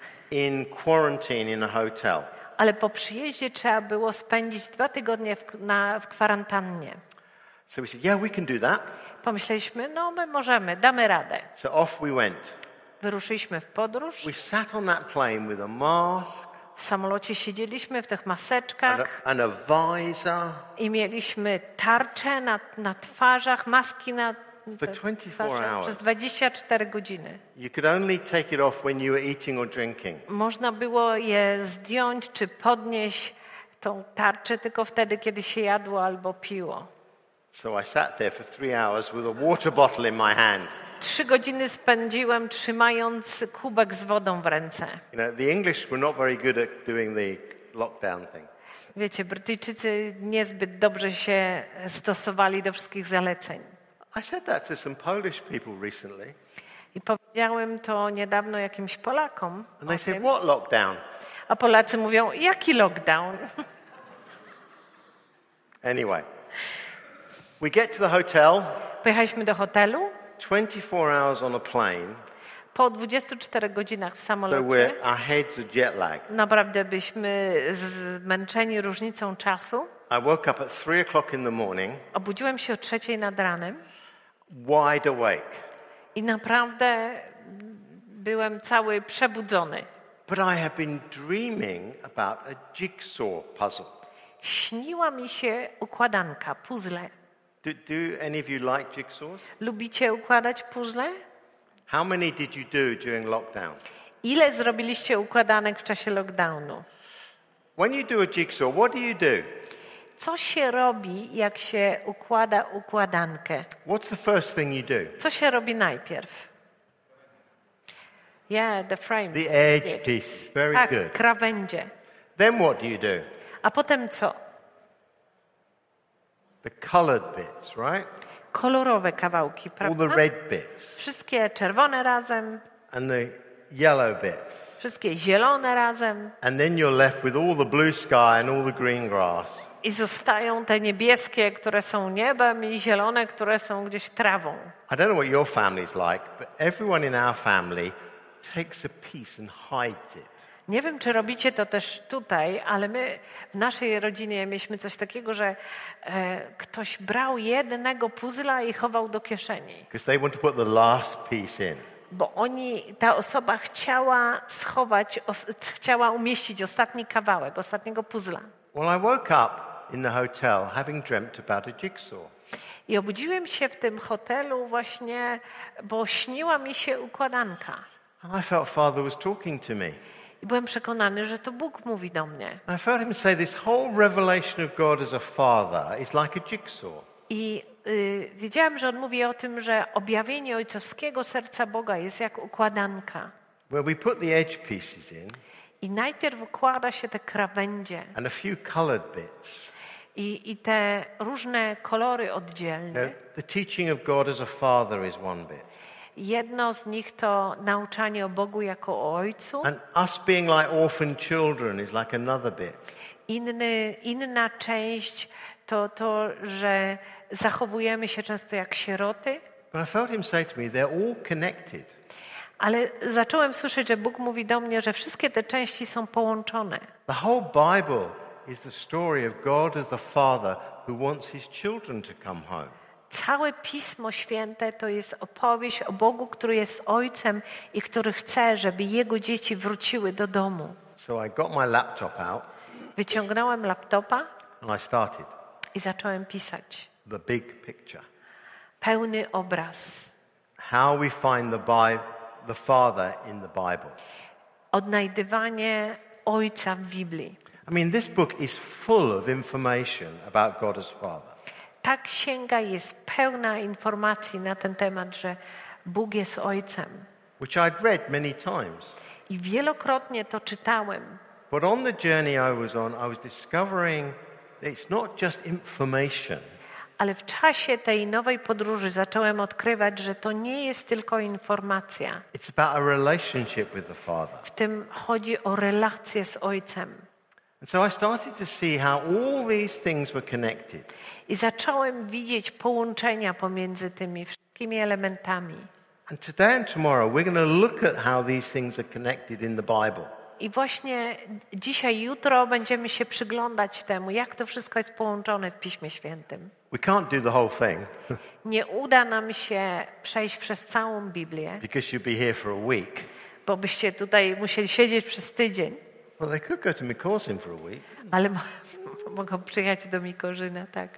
B: in quarantine in a hotel.
A: Ale po przyjeździe trzeba było spędzić 2 tygodnie w kwarantannie.
B: So we said, yeah, we can do that.
A: Pomyśleliśmy, my możemy, damy radę.
B: So off we went.
A: Wyruszyliśmy w podróż.
B: We sat on that plane with a mask
A: W samolocie siedzieliśmy w tych maseczkach
B: and a visor
A: i mieliśmy tarcze na twarzach, maski na
B: for 24
A: twarzach przez 24 godziny.
B: You could only take it off when you were eating or drinking.
A: Można było je zdjąć czy podnieść tą tarczę tylko wtedy, kiedy się jadło albo piło.
B: So I sat there for 3 hours with a water bottle in my hand.
A: 3 godziny spędziłem trzymając kubek z wodą w ręce.
B: You know, the English were not very good at doing the lockdown thing.
A: Wiecie, Brytyjczycy niezbyt dobrze się stosowali do wszystkich zaleceń.
B: I said that to some Polish people recently.
A: I powiedziałem to niedawno jakimś Polakom.
B: And they said, what lockdown?
A: A Polacy mówią, jaki lockdown?
B: Anyway, we get to the hotel,
A: Pojechaliśmy do hotelu.
B: 24 hours on a plane,
A: Po 24 godzinach w
B: so
A: samolocie.
B: our heads are jet lagged.
A: Naprawdę byliśmy zmęczeni różnicą czasu.
B: I woke up at 3 o'clock in the morning,
A: Obudziłem się o 3 nad ranem
B: wide awake.
A: i naprawdę byłem cały przebudzony.
B: But I have been dreaming about a jigsaw puzzle.
A: Śniła mi się układanka, puzzle.
B: Do any of you like jigsaws?
A: Lubicie układać puzzle?
B: How many did you do during lockdown?
A: Ile zrobiliście układanek w czasie lockdownu?
B: When you do a jigsaw, what do you do?
A: Co się robi, jak się układa układankę?
B: What's the first thing you do?
A: Co się robi najpierw? Yeah, the frame.
B: The edge piece. Very
A: Tak,
B: good.
A: krawędzie.
B: Then what do you do?
A: A potem co?
B: The colored bits, right?
A: Kolorowe kawałki,
B: All
A: prawda?
B: the red bits
A: Wszystkie czerwone razem,
B: and the yellow bits.
A: wszystkie zielone razem
B: And then you're left with all the blue sky and all the green grass.
A: i zostają te niebieskie, które są niebem i zielone, które są gdzieś trawą.
B: I don't know what your family's like, but everyone in our family takes a piece and hides it.
A: Nie wiem, czy robicie to też tutaj, ale my w naszej rodzinie mieliśmy coś takiego, że ktoś brał jednego puzzla i chował do kieszeni.
B: Because they want to put the last piece in.
A: Bo ta osoba chciała schować, chciała umieścić ostatni kawałek, ostatniego puzzla.
B: Well, I woke up in the hotel having dreamt about a jigsaw.
A: I obudziłem się w tym hotelu właśnie, bo śniła mi się układanka.
B: And I felt Father was talking to me.
A: I byłem przekonany, że to Bóg mówi do mnie.
B: I felt him say this whole revelation of God as a father is like a jigsaw.
A: I wiedziałem, że on mówi o tym, że objawienie ojcowskiego serca Boga jest jak układanka.
B: Where we put the edge pieces in
A: I najpierw układa się te krawędzie
B: and a few colored bits.
A: i te różne kolory oddzielne.
B: The teaching of God as a father is one bit.
A: Jedno z nich to nauczanie o Bogu jako o Ojcu.
B: And us being like orphan children is like another bit.
A: Inna część to, że zachowujemy się często jak sieroty.
B: But I felt him say to me, they're all connected.
A: Ale zacząłem słyszeć, że Bóg mówi do mnie, że wszystkie te części są połączone.
B: The whole Bible is the story of God as the Father who wants his children to come home.
A: Całe Pismo Święte to jest opowieść o Bogu, który jest Ojcem i który chce, żeby Jego dzieci wróciły do domu.
B: So I got my laptop out
A: Wyciągnąłem laptopa
B: and I started
A: i zacząłem pisać.
B: the big picture.
A: Pełny obraz.
B: How we find the Father in the Bible.
A: Odnajdywanie Ojca w Biblii.
B: I mean, this book is full of information about God as Father.
A: Ta księga jest pełna informacji na ten temat, że Bóg jest Ojcem.
B: Which I'd read many times.
A: I wielokrotnie to czytałem.
B: But on the journey I was on, I was discovering that it's not just information.
A: Ale w czasie tej nowej podróży zacząłem odkrywać, że to nie jest tylko informacja.
B: It's about a relationship with the Father.
A: W tym chodzi o relację z Ojcem.
B: And so I started to see how all these things were connected.
A: I zacząłem widzieć połączenia pomiędzy tymi wszystkimi elementami.
B: And today and tomorrow we're going to look at how these things are connected in the Bible.
A: I właśnie dzisiaj, jutro będziemy się przyglądać temu, jak to wszystko jest połączone w Piśmie Świętym.
B: We can't do the whole thing
A: Nie uda nam się przejść przez całą Biblię,
B: because you'll be here for a week.
A: bo byście tutaj musieli siedzieć przez tydzień,
B: Well, they could go to Mikosin for a week.
A: ale mogą przyjechać do Mikorzyna, tak.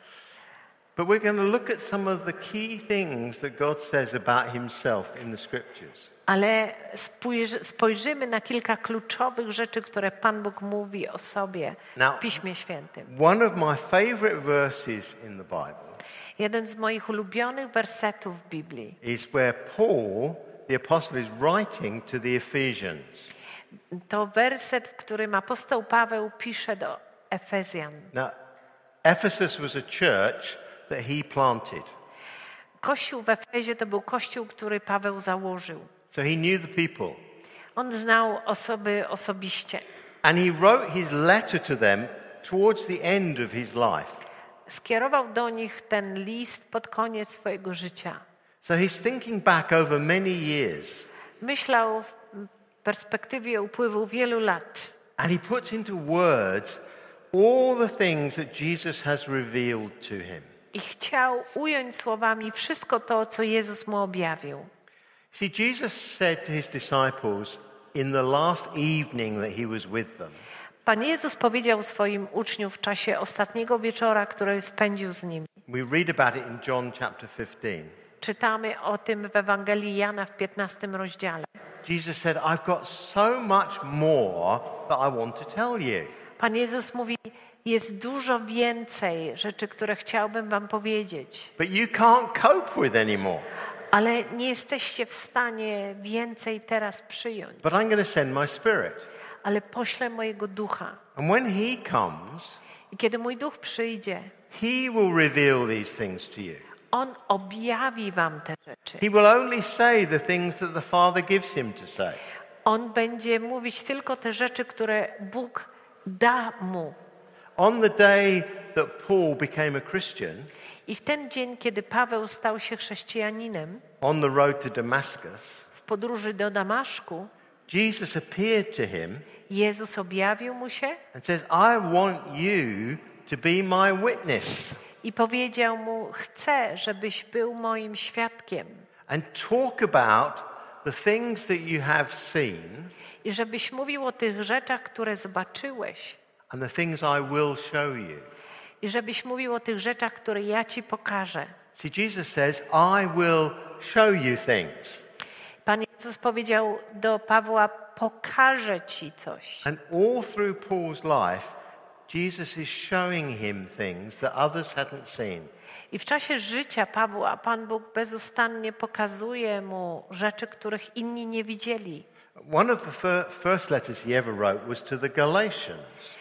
B: But we're going to look at some of the key things that God says about himself in the scriptures.
A: Ale spojrzymy na kilka kluczowych rzeczy, które Pan Bóg mówi o sobie
B: Now,
A: w Piśmie Świętym.
B: one of my favorite verses in the Bible
A: Jeden z moich ulubionych wersetów w Biblii
B: is where Paul, the apostle, is writing to the Ephesians.
A: to werset, w którym apostoł Paweł pisze do Efezjan.
B: Now, Ephesus was a church that he planted.
A: Kościół w Efezie to był kościół, który Paweł założył.
B: So he knew the people.
A: On znał osoby osobiście.
B: And he wrote his letter to them towards the end of his life.
A: Skierował do nich ten list pod koniec swojego życia.
B: So he's thinking back over many years.
A: Myślał w perspektywie upływu wielu lat.
B: And he puts into words all the things that Jesus has revealed to him.
A: I chciał ująć słowami wszystko to, co Jezus mu objawił.
B: See, Jesus said to his disciples in the last evening that he was with them,
A: Pan Jezus powiedział swoim uczniom w czasie ostatniego wieczora, który spędził z nimi.
B: we read about it in John chapter 15.
A: Czytamy o tym w Ewangelii Jana w 15 rozdziale.
B: Jesus said, I've got so much more that I want to tell you.
A: Pan Jezus mówi, jest dużo więcej rzeczy, które chciałbym wam powiedzieć,
B: But you can't cope with anymore.
A: ale nie jesteście w stanie więcej teraz przyjąć.
B: But I'm going to send my spirit.
A: Ale poślę mojego ducha.
B: And when he comes,
A: I kiedy mój duch przyjdzie,
B: he will reveal these things to you.
A: on objawi wam te rzeczy.
B: He will only say the things that the Father gives him to say.
A: On będzie mówić tylko te rzeczy, które Bóg da mu.
B: On the day that Paul became a Christian,
A: I w ten dzień, kiedy Paweł stał się chrześcijaninem,
B: on the road to Damascus,
A: w podróży do Damaszku,
B: Jesus appeared to him
A: Jezus objawił mu się
B: and says, I want you to be my witness
A: i powiedział mu, chcę, żebyś był moim świadkiem
B: and talk about the things that you have seen
A: i żebyś mówił o tych rzeczach, które zobaczyłeś
B: and the things I will show you.
A: i żebyś mówił o tych rzeczach, które ja ci pokażę.
B: See, Jesus says, I will show you things.
A: Pan Jezus powiedział do Pawła, pokażę ci coś.
B: And all through Paul's life, Jesus is showing him things that others hadn't seen.
A: I w czasie życia Pawła Pan Bóg bezustannie pokazuje mu rzeczy, których inni nie widzieli.
B: One of the first letters he ever wrote was to the Galatians.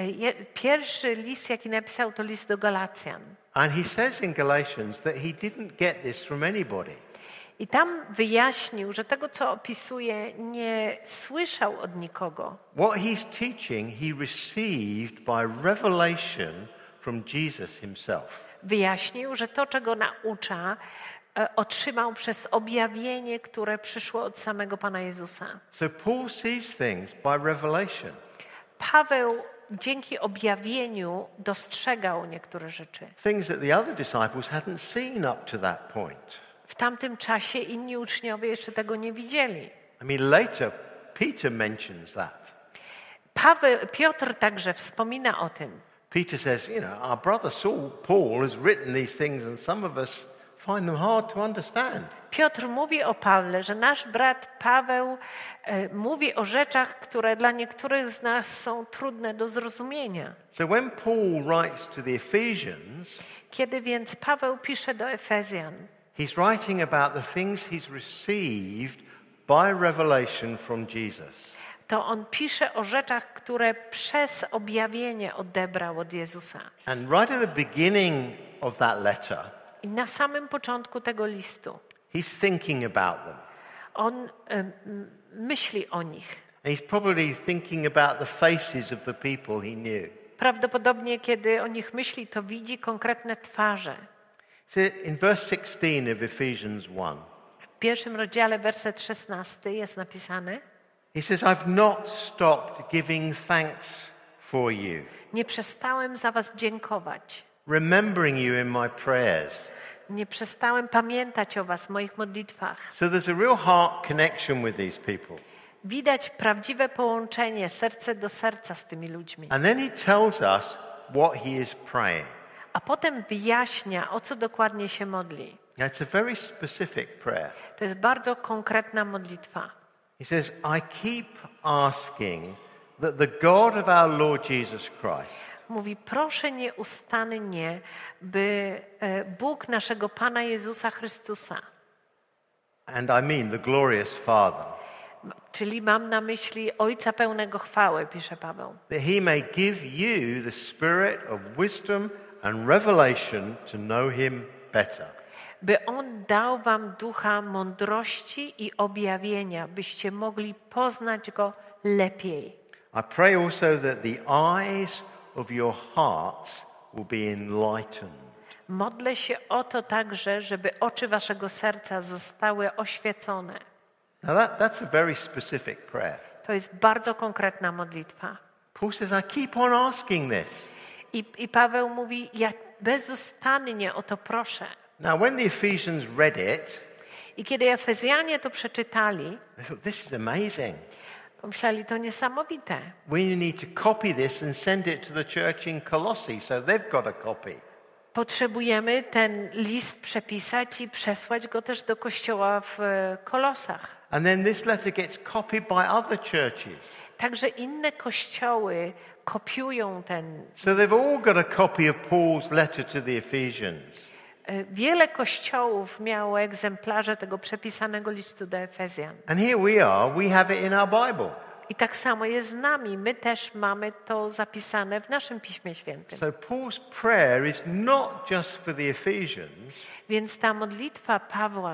A: Pierwszy list, jaki napisał, to list do Galacjan.
B: And he says in Galatians that he didn't get this from anybody.
A: I tam wyjaśnił, że tego, co opisuje, nie słyszał od nikogo.
B: What he's teaching, he received by revelation from Jesus himself.
A: Wyjaśnił, że to, czego naucza, otrzymał przez objawienie, które przyszło od samego Pana Jezusa.
B: So Paul sees things by revelation.
A: Paweł dzięki objawieniu dostrzegał niektóre rzeczy.
B: Things that the other disciples hadn't seen up to that point.
A: W tamtym czasie inni uczniowie jeszcze tego nie widzieli.
B: I mean, later Peter mentions that.
A: Piotr także wspomina o tym.
B: Peter says, our brother Paul has written these things and some of us find them hard to understand.
A: Piotr mówi o Pawle, że nasz brat Paweł mówi o rzeczach, które dla niektórych z nas są trudne do zrozumienia.
B: So when Paul writes to the Ephesians,
A: Kiedy więc Paweł pisze do Efezjan,
B: he's writing about the things he's received by revelation from Jesus.
A: to on pisze o rzeczach, które przez objawienie odebrał od Jezusa.
B: And right at the beginning of that letter,
A: I na samym początku tego listu
B: he's thinking about them.
A: on myśli o nich.
B: And he's probably thinking about the faces of the people he knew.
A: Prawdopodobnie, kiedy o nich myśli, to widzi konkretne twarze.
B: So in verse 16 of Ephesians 1,
A: W pierwszym rozdziale, werset 16 jest napisane:
B: he says, I've not stopped giving thanks for you,
A: nie przestałem za was dziękować.
B: remembering you in my prayers.
A: Nie przestałem pamiętać o was w moich modlitwach.
B: So there's a real heart connection with these people.
A: Widać prawdziwe połączenie serce do serca z tymi ludźmi.
B: And then he tells us what he is praying.
A: A potem wyjaśnia, o co dokładnie się modli.
B: Now, it's a very specific prayer.
A: To jest bardzo konkretna modlitwa.
B: He says, I keep asking that the God of our Lord Jesus Christ,
A: Mówi, proszę nieustannie, by Bóg naszego Pana Jezusa Chrystusa,
B: and I mean the glorious Father,
A: czyli mam na myśli Ojca pełnego chwały, pisze Paweł,
B: that he may give you the spirit of wisdom and revelation to know him better.
A: by On dał wam ducha mądrości i objawienia, byście mogli poznać Go lepiej.
B: I pray also that the eyes of your hearts will be enlightened.
A: Modlę się o to także, żeby oczy waszego serca zostały oświecone.
B: Now that's a very specific prayer.
A: To jest bardzo konkretna modlitwa.
B: Paul says, I keep on asking this.
A: I Paweł mówi, ja bezustannie o to proszę.
B: Now, when the Ephesians read it,
A: I kiedy Efezjanie to przeczytali,
B: they thought, this is amazing.
A: pomyśleli, to niesamowite.
B: We need to copy this and send it to the church in Colossae, so they've got a copy.
A: Potrzebujemy ten list przepisać i przesłać go też do kościoła w Kolosach.
B: And then this letter gets copied by other churches.
A: Także inne kościoły kopiują ten.
B: So they've all got a copy of Paul's letter to the Ephesians.
A: Wiele kościołów miało egzemplarze tego przepisanego listu do Efezjan.
B: And here we are, we have it in our Bible.
A: I tak samo jest z nami. My też mamy to zapisane w naszym Piśmie Świętym.
B: So Paul's prayer is not just for the Ephesians,
A: Więc ta modlitwa Pawła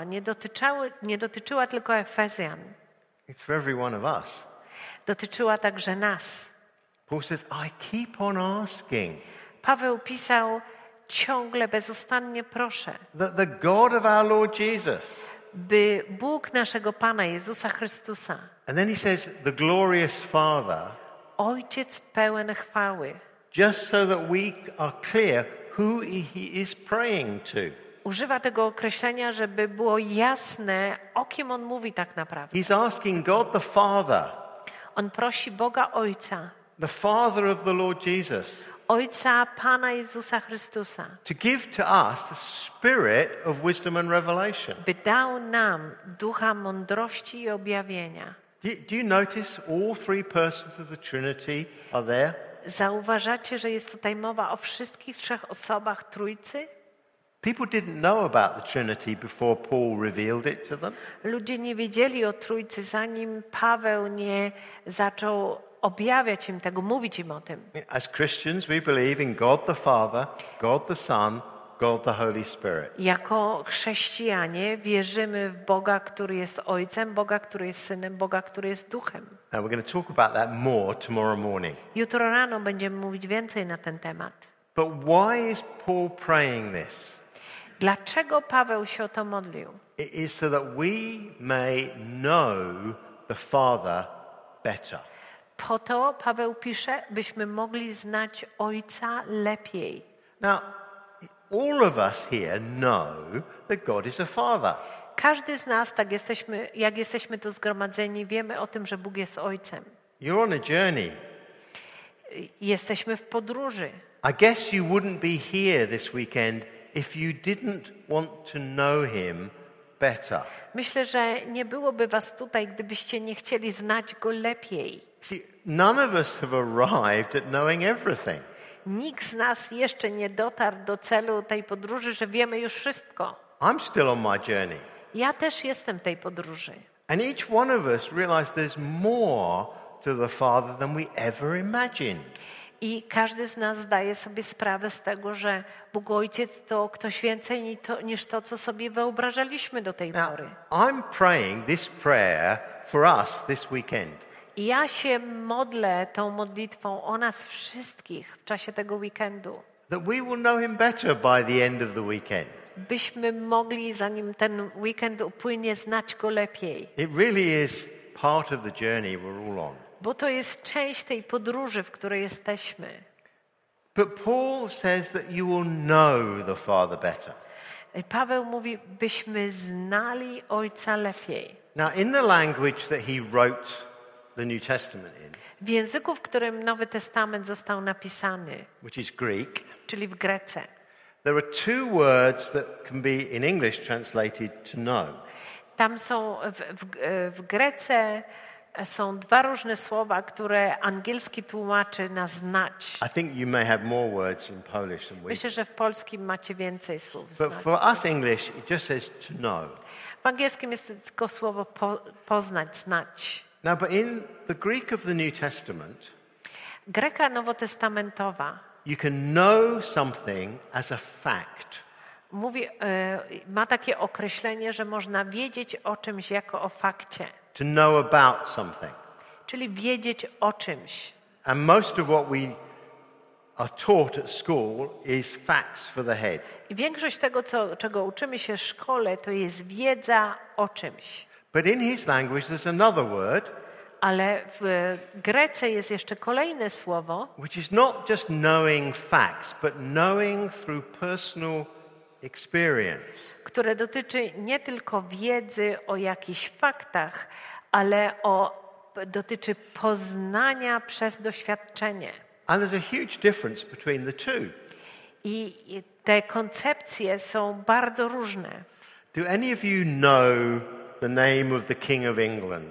A: nie dotyczyła tylko Efezjan.
B: it's for every one of us.
A: Dotyczyła także nas.
B: Paul says, I keep on asking
A: Paweł pisał ciągle, bezustannie proszę,
B: that the God of our Lord Jesus,
A: by Bóg naszego Pana Jezusa Chrystusa,
B: and then he says, the glorious Father,
A: Ojciec pełen chwały,
B: just so that we are clear who he is praying to.
A: używa tego określenia, żeby było jasne, o kim on mówi tak naprawdę.
B: He's asking God the Father,
A: On prosi Boga Ojca,
B: the Father of the Lord Jesus,
A: Ojca Pana Jezusa Chrystusa,
B: to give to us the spirit of wisdom and revelation.
A: by dał nam ducha mądrości i objawienia.
B: Do you notice all three persons of the Trinity are there?
A: Zauważacie, że jest tutaj mowa o wszystkich trzech osobach Trójcy?
B: People didn't know about the Trinity before Paul revealed it to them.
A: Ludzie nie wiedzieli o Trójcy, zanim Paweł nie zaczął objawiać im tego, mówić im o tym.
B: As Christians, we believe in God the Father, God the Son, God the Holy Spirit.
A: Jako chrześcijanie wierzymy w Boga, który jest Ojcem, Boga, który jest Synem, Boga, który jest Duchem.
B: And we're going to talk about that more tomorrow morning.
A: Jutro rano będziemy mówić więcej na ten temat.
B: But why is Paul praying this?
A: Dlaczego Paweł się o to modlił?
B: It is so that we may know the Father better.
A: Po to, Paweł pisze, byśmy mogli znać Ojca lepiej.
B: Now, all of us here know that God is a father.
A: Każdy z nas, jak jesteśmy tu zgromadzeni, wiemy o tym, że Bóg jest Ojcem.
B: You're on a journey.
A: Jesteśmy w podróży.
B: I guess you wouldn't be here this weekend if you didn't want to know him better.
A: Myślę, że nie byłoby was tutaj, gdybyście nie chcieli znać Go lepiej.
B: See, none of us have arrived at knowing everything.
A: Nikt z nas jeszcze nie dotarł do celu tej podróży, że wiemy już wszystko.
B: I'm still on my journey.
A: Ja też jestem w tej podróży.
B: And each one of us realize there's more to the Father than we ever imagined.
A: I każdy z nas zdaje sobie sprawę z tego, że Bóg Ojciec to ktoś więcej niż to, co sobie wyobrażaliśmy do tej
B: Now,
A: pory.
B: I'm praying this prayer for us this weekend.
A: I ja się modlę tą modlitwą o nas wszystkich w czasie tego weekendu.
B: That we will know him better by the end of the weekend.
A: Byśmy mogli, zanim ten weekend upłynie, znać Go lepiej.
B: It really is part of the journey we're all on.
A: Bo to jest część tej podróży, w której jesteśmy.
B: But Paul says that you will know the Father better.
A: Paweł mówi, byśmy znali Ojca lepiej.
B: Now, in the language that he wrote the New Testament in,
A: W języku, w którym Nowy Testament został napisany,
B: which is Greek,
A: czyli w Grece,
B: there are two words that can be in English translated to know.
A: tam są w Grece są dwa różne słowa, które angielski tłumaczy na znać.
B: I think you may have more words in Polish than we.
A: Myślę, że w polskim macie więcej słów
B: But
A: znać.
B: for us English, it just says to know.
A: W angielskim jest tylko słowo poznać, znać.
B: Now, but in the Greek of the New Testament,
A: Greka nowotestamentowa
B: you can know something as a fact.
A: mówi, ma takie określenie, że można wiedzieć o czymś jako o fakcie,
B: To know about something.
A: czyli wiedzieć o czymś.
B: And most of what we are taught at school is facts for the head.
A: I większość tego, czego uczymy się w szkole, to jest wiedza o czymś.
B: But in his language, there's another word,
A: Ale w Grece jest jeszcze kolejne słowo,
B: which is not just knowing facts, but knowing through personal experience.
A: które dotyczy nie tylko wiedzy o jakichś faktach, ale dotyczy poznania przez doświadczenie.
B: And there's a huge difference between the two.
A: I te koncepcje są bardzo różne.
B: Do any of you know the name of the King of England?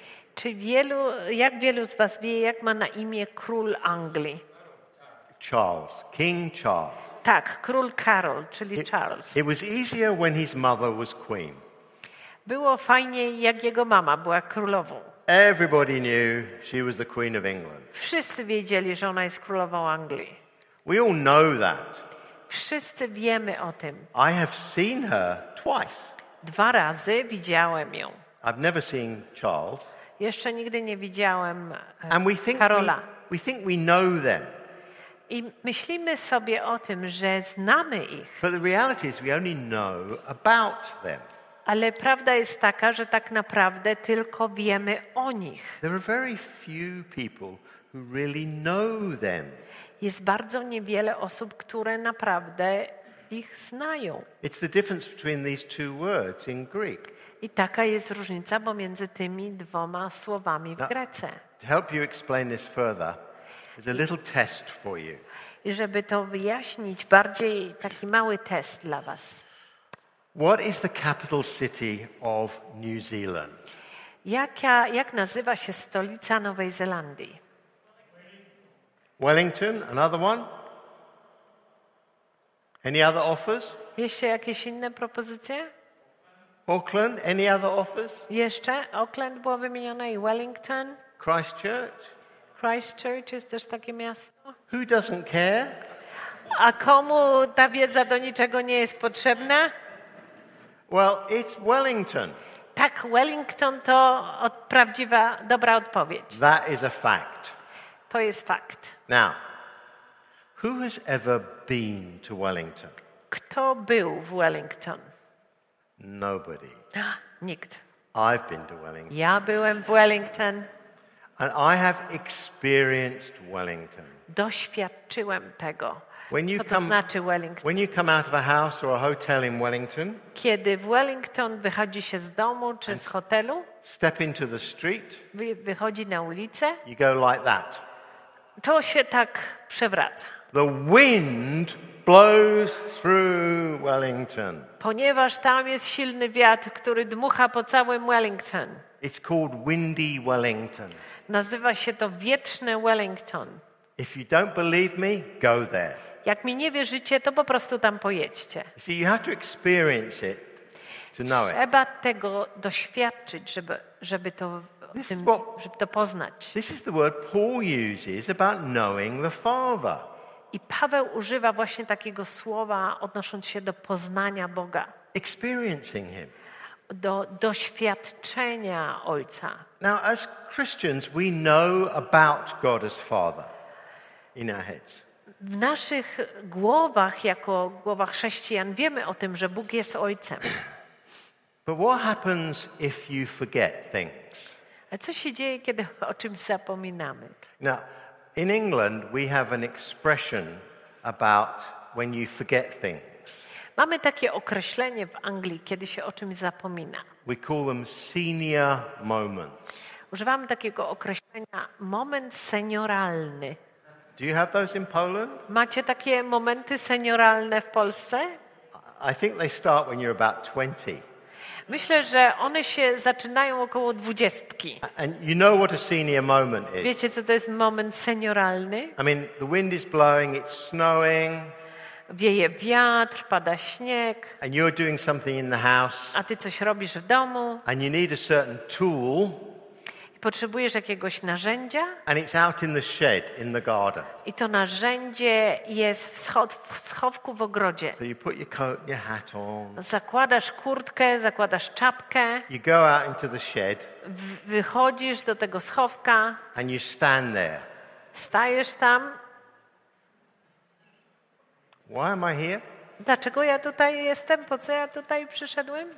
A: Jak wielu z was wie, jak ma na imię król Anglii?
B: Charles, King Charles.
A: Tak, król Karol, czyli Charles.
B: It was easier when his mother was queen.
A: Było fajniej, jak jego mama była królową.
B: Everybody knew she was the Queen of England.
A: Wszyscy wiedzieli, że ona jest królową Anglii.
B: We all know that.
A: Wszyscy wiemy o tym.
B: I have seen her twice.
A: 2 razy widziałem ją.
B: I've never seen Charles.
A: Jeszcze nigdy nie widziałem
B: And
A: Karola.
B: we think we know them.
A: I myślimy sobie o tym, że znamy ich.
B: But the reality is we only know about them.
A: Ale prawda jest taka, że tak naprawdę tylko wiemy o nich.
B: There are very few people who really know them.
A: Jest bardzo niewiele osób, które naprawdę ich znają.
B: It's the difference between these two words in Greek.
A: I taka jest różnica pomiędzy tymi 2 słowami w
B: No.
A: Grece.
B: To help you explain this further, there's a little test for you.
A: I żeby to wyjaśnić, bardziej taki mały test dla was.
B: What is the capital city of New Zealand?
A: Jak nazywa się stolica Nowej Zelandii?
B: Wellington, another one? Any other offers?
A: Jeszcze jakieś inne propozycje?
B: Auckland, any other offers?
A: Jeszcze Auckland było wymienione i Wellington.
B: Christchurch?
A: Christchurch jest też takie miasto.
B: Who doesn't care?
A: A komu ta wiedza do niczego nie jest potrzebna?
B: Well, it's Wellington.
A: Tak, Wellington to prawdziwa, dobra odpowiedź.
B: That is a fact.
A: To jest fakt.
B: Now, who has ever been to Wellington?
A: Kto był w Wellington?
B: Nobody.
A: Nikt.
B: I've been to Wellington.
A: Ja byłem w Wellington.
B: And I have experienced Wellington.
A: Doświadczyłem tego.
B: When you
A: Co to znaczy
B: come
A: Wellington?
B: out of a house or a hotel in Wellington,
A: Kiedy w Wellington wychodzi się z domu czy z hotelu,
B: step into the street,
A: wychodzi na ulicę,
B: you go like that.
A: to się tak przewraca.
B: The wind blows through Wellington.
A: Ponieważ tam jest silny wiatr, który dmucha po całym Wellington.
B: It's called windy Wellington.
A: Nazywa się to wietrzne Wellington.
B: If you don't believe me, go there.
A: Jak mi nie wierzycie, to po prostu tam pojedźcie.
B: You see, you have to experience it to know it.
A: Trzeba tego doświadczyć, żeby to poznać.
B: This is the word Paul uses about knowing the Father.
A: I Paweł używa właśnie takiego słowa odnosząc się do poznania Boga,
B: Experiencing Him.
A: do doświadczenia Ojca.
B: Now, as Christians, we know about God as Father in our heads.
A: W naszych głowach, jako głowach chrześcijan, wiemy o tym, że Bóg jest Ojcem.
B: But what happens if you forget things?
A: A co się dzieje, kiedy o czymś zapominamy?
B: Now, in England, we have an expression about when you forget things.
A: Mamy takie określenie w Anglii, kiedy się o czymś zapomina.
B: We call them senior moments.
A: Używamy takiego określenia moment senioralny.
B: Do you have those in Poland?
A: Macie takie momenty senioralne w Polsce?
B: I think they start when you're about 20.
A: Myślę, że one się zaczynają około 20.
B: And you know what a senior moment is.
A: Wiecie, co to jest moment senioralny?
B: I mean, the wind is blowing, it's snowing,
A: Wieje wiatr, pada śnieg,
B: and you're doing something in the house,
A: a ty coś robisz w domu
B: and you need a certain tool,
A: i potrzebujesz jakiegoś narzędzia
B: and it's out in the shed in the garden.
A: i to narzędzie jest w schowku w ogrodzie.
B: So you put your coat, your hat on,
A: Zakładasz kurtkę, zakładasz czapkę,
B: you go out into the shed,
A: wychodzisz do tego schowka,
B: and you stand there.
A: stajesz tam.
B: Why am I here?
A: Dlaczego ja tutaj jestem? Po co ja tutaj przyszedłem?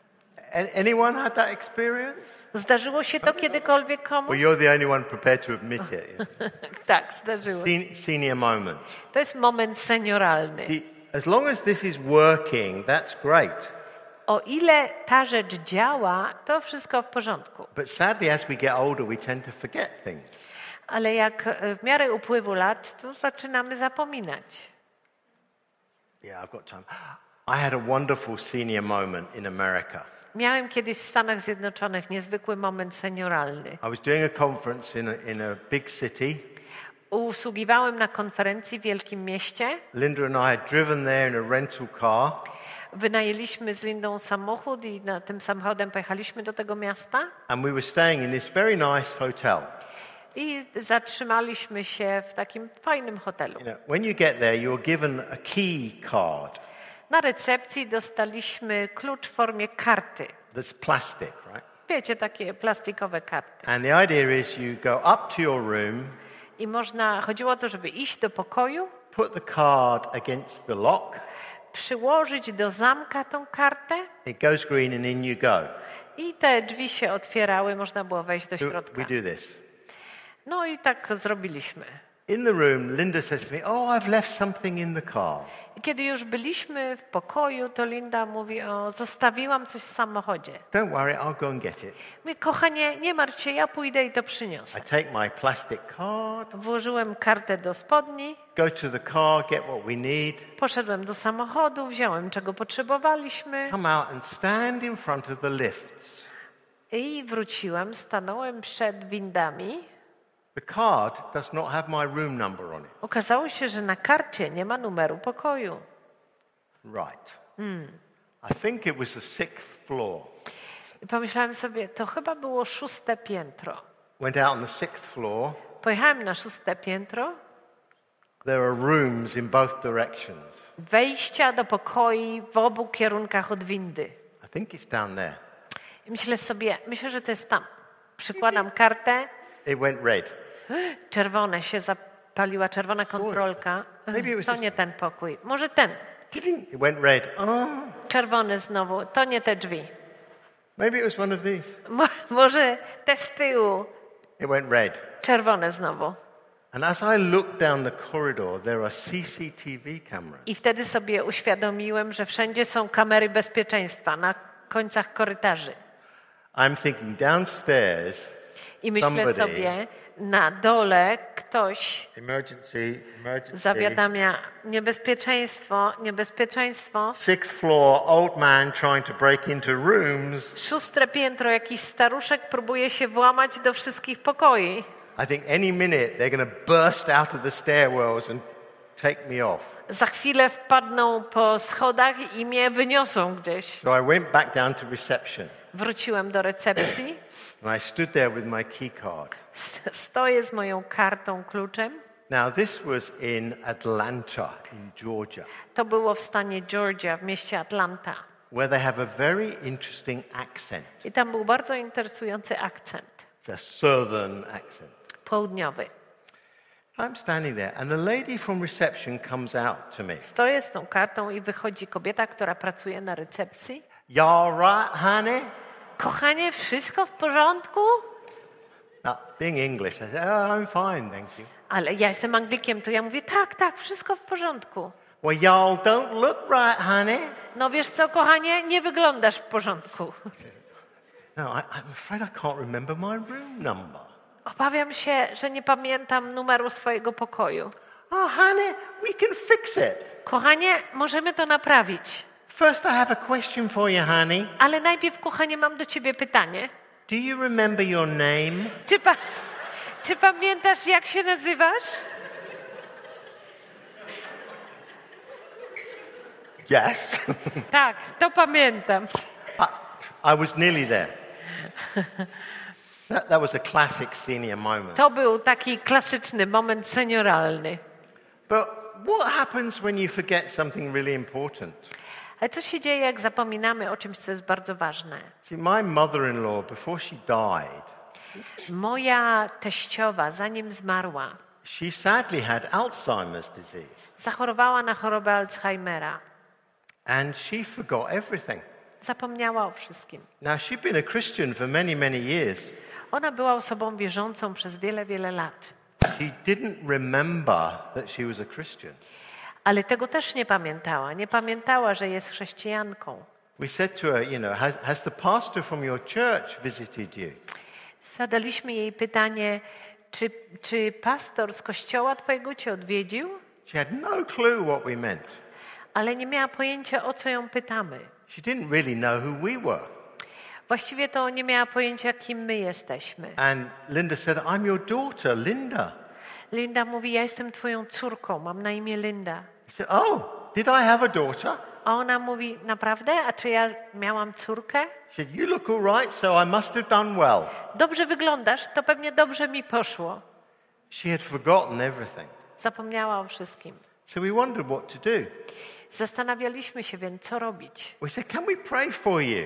B: Anyone had that experience?
A: Zdarzyło się to kiedykolwiek komuś?
B: Well, you're the only one prepared to admit it.
A: Tak, zdarzyło.
B: Senior moment.
A: To jest moment senioralny.
B: See, as long as this is working, that's great.
A: O ile ta rzecz działa, to wszystko w porządku.
B: But sadly, as we get older, we tend to forget things.
A: Ale jak w miarę upływu lat, to zaczynamy zapominać.
B: Yeah, I've got time. I had a wonderful senior moment in America.
A: Miałem kiedyś w Stanach Zjednoczonych niezwykły moment senioralny.
B: I was doing a conference in a big city.
A: Usługiwałem na konferencji w wielkim mieście.
B: Linda and I had driven there in a rental car.
A: Wynajęliśmy z Lindą samochód i tym samochodem pojechaliśmy do tego miasta.
B: And we were staying in this very nice hotel.
A: I zatrzymaliśmy się w takim fajnym hotelu.
B: You know, when you get there, you're given a key card
A: Na recepcji dostaliśmy klucz w formie karty.
B: that's plastic, right?
A: Wiecie, takie plastikowe karty.
B: And the idea is you go up to your room,
A: I chodziło o to, żeby iść do pokoju,
B: put the card against the lock,
A: przyłożyć do zamka tą kartę
B: it goes green and in you go.
A: i te drzwi się otwierały, można było wejść do
B: We
A: środka.
B: do this.
A: No i tak zrobiliśmy.
B: In the room, Linda says to me, "Oh, I've left something in the car."
A: I kiedy już byliśmy w pokoju, to Linda mówi, zostawiłam coś w samochodzie.
B: Don't worry, I'll go and get it.
A: Mówię, kochanie, nie martw się, ja pójdę i to przyniosę.
B: I take my plastic card,
A: Włożyłem kartę do spodni,
B: go to the car, get what we need,
A: poszedłem do samochodu, wziąłem czego potrzebowaliśmy
B: come out and stand in front of the lifts.
A: i wróciłem, stanąłem przed windami.
B: The card does not have my room number on it.
A: Okazało się, że na karcie nie ma numeru pokoju.
B: Right. I think it was the 6th floor.
A: I pomyślałem sobie, to chyba było 6. piętro.
B: Went out on the 6th floor.
A: Pojechałem na 6. piętro.
B: There are rooms in both directions.
A: Wejścia do pokoi w obu kierunkach od windy.
B: I think it's down there.
A: I myślę, że to jest tam. Przykładam kartę,
B: It went red.
A: czerwone się zapaliła, czerwona kontrolka.
B: Maybe it was
A: To
B: this
A: nie ten pokój. Może ten.
B: It went red. Oh,
A: Czerwony znowu. To nie te drzwi.
B: maybe it was one of these.
A: Może te z tyłu.
B: It went red.
A: Czerwone znowu.
B: And as I looked down the corridor, there are CCTV cameras.
A: I wtedy sobie uświadomiłem, że wszędzie są kamery bezpieczeństwa na końcach korytarzy.
B: I'm thinking downstairs,
A: I myślę sobie, na dole ktoś
B: emergency.
A: zawiadamia niebezpieczeństwo.
B: 6th floor, old man trying to break into rooms.
A: 6. piętro, jakiś staruszek próbuje się włamać do wszystkich pokoi.
B: I think any minute they're going to burst out of the stairwells and take me off.
A: Za chwilę wpadną po schodach i mnie wyniosą gdzieś.
B: So I went back down to reception.
A: Wróciłem do recepcji.
B: And I stood there with my key card.
A: Stoję z moją kartą, kluczem.
B: Now this was in Atlanta, in Georgia,
A: To było w stanie Georgia, w mieście Atlanta.
B: where they have a very interesting accent.
A: I tam był bardzo interesujący akcent.
B: It's a southern accent.
A: Południowy.
B: I'm standing there and the lady from reception comes out to me.
A: Stoję z tą kartą i wychodzi kobieta, która pracuje na recepcji.
B: You right, honey?
A: Kochanie, wszystko w porządku?
B: Now, being English, I said, oh, I'm fine, thank you.
A: Ale ja jestem Anglikiem, to ja mówię, tak, wszystko w porządku.
B: Well, y'all don't look right, honey.
A: No wiesz co, kochanie, nie wyglądasz w porządku.
B: No, I'm afraid I can't remember my room number.
A: Obawiam się, że nie pamiętam numeru swojego pokoju.
B: Oh, honey, we can fix it.
A: Kochanie, możemy to naprawić.
B: First, I have a question for you, honey.
A: Ale najpierw, kochanie, mam do ciebie pytanie.
B: Do you remember your name?
A: Czy pamiętasz, jak się nazywasz?
B: Yes.
A: Tak, to pamiętam.
B: I was nearly there. That was a classic senior moment.
A: To był taki klasyczny moment senioralny.
B: But what happens when you forget something really important?
A: Ale co się dzieje, jak zapominamy o czymś, co jest bardzo ważne?
B: See, my mother-in-law, before she died,
A: Moja teściowa, zanim zmarła,
B: she sadly had Alzheimer's disease.
A: zachorowała na chorobę Alzheimera.
B: And she forgot everything.
A: Zapomniała o wszystkim.
B: Now, she'd been a Christian for many, many years.
A: Ona była osobą wierzącą przez wiele, wiele lat.
B: She didn't remember that she was a Christian.
A: Ale tego też nie pamiętała. Nie pamiętała, że jest chrześcijanką.
B: We said to her, has the pastor from your church visited you?
A: Zadaliśmy jej pytanie, czy pastor z kościoła twojego cię odwiedził?
B: She had no clue what we meant.
A: Ale nie miała pojęcia, o co ją pytamy.
B: She didn't really know who we were.
A: Właściwie to nie miała pojęcia, kim my jesteśmy.
B: And Linda said, I'm your daughter, Linda.
A: Linda mówi, ja jestem twoją córką, mam na imię Linda.
B: He said, oh, did I have a daughter?
A: A ona mówi, naprawdę? A czy ja miałam córkę?
B: He said, you look all right, so I must have done well.
A: Dobrze wyglądasz, to pewnie dobrze mi poszło.
B: She had forgotten everything.
A: Zapomniała o wszystkim.
B: So we wondered what to do.
A: Zastanawialiśmy się więc, co robić.
B: We said, can we pray for you?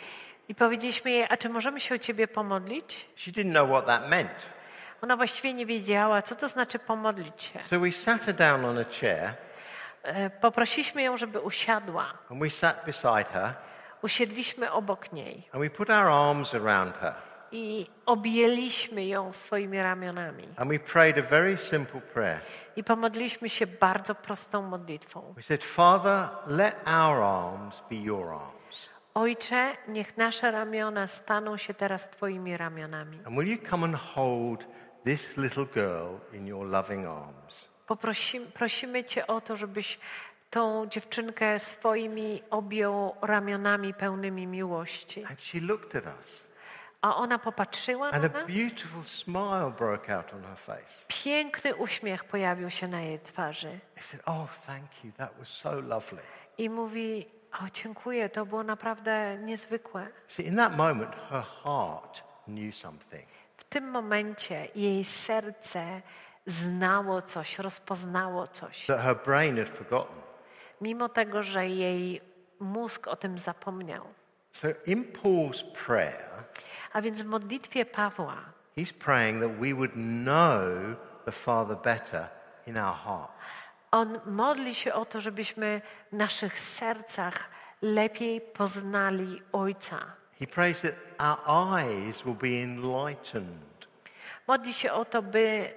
A: I powiedzieliśmy jej, a czy możemy się o ciebie pomodlić?
B: She didn't know what that meant.
A: Ona właściwie nie wiedziała, co to znaczy pomodlić się.
B: So we sat her down on a chair
A: Poprosiliśmy ją, żeby usiadła.
B: and we sat beside her
A: Usiedliśmy obok niej
B: and we put our arms around her
A: i objęliśmy ją swoimi ramionami.
B: and we prayed a very simple prayer.
A: I pomodliliśmy się bardzo prostą modlitwą.
B: We said, Father, let our arms be your arms.
A: Ojcze, niech nasze ramiona staną się teraz twoimi ramionami.
B: And will you come and hold this little girl in your loving arms?
A: Prosimy Cię o to, żebyś tą dziewczynkę swoimi objął ramionami pełnymi miłości.
B: And she looked at us.
A: A ona popatrzyła na
B: And a
A: nas.
B: beautiful smile broke out on her face.
A: Piękny uśmiech pojawił się na jej twarzy.
B: I said, oh, thank you. That was so lovely.
A: I mówi, o dziękuję, to było naprawdę niezwykłe.
B: See, in that moment, her heart knew something.
A: W tym momencie jej serce znało coś, rozpoznało coś.
B: That her brain had forgotten.
A: Mimo tego, że jej mózg o tym zapomniał.
B: So in Paul's prayer,
A: A więc w modlitwie Pawła
B: he's praying that we would know the Father better in our hearts.
A: on modli się o to, żebyśmy w naszych sercach lepiej poznali Ojca.
B: He prays that our eyes will be enlightened.
A: Modli się o to, by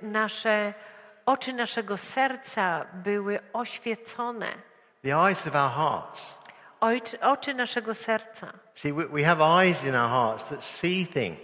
A: oczy naszego serca były oświecone.
B: The eyes of our hearts.
A: Oczy naszego serca.
B: See, we have eyes in our hearts that see things.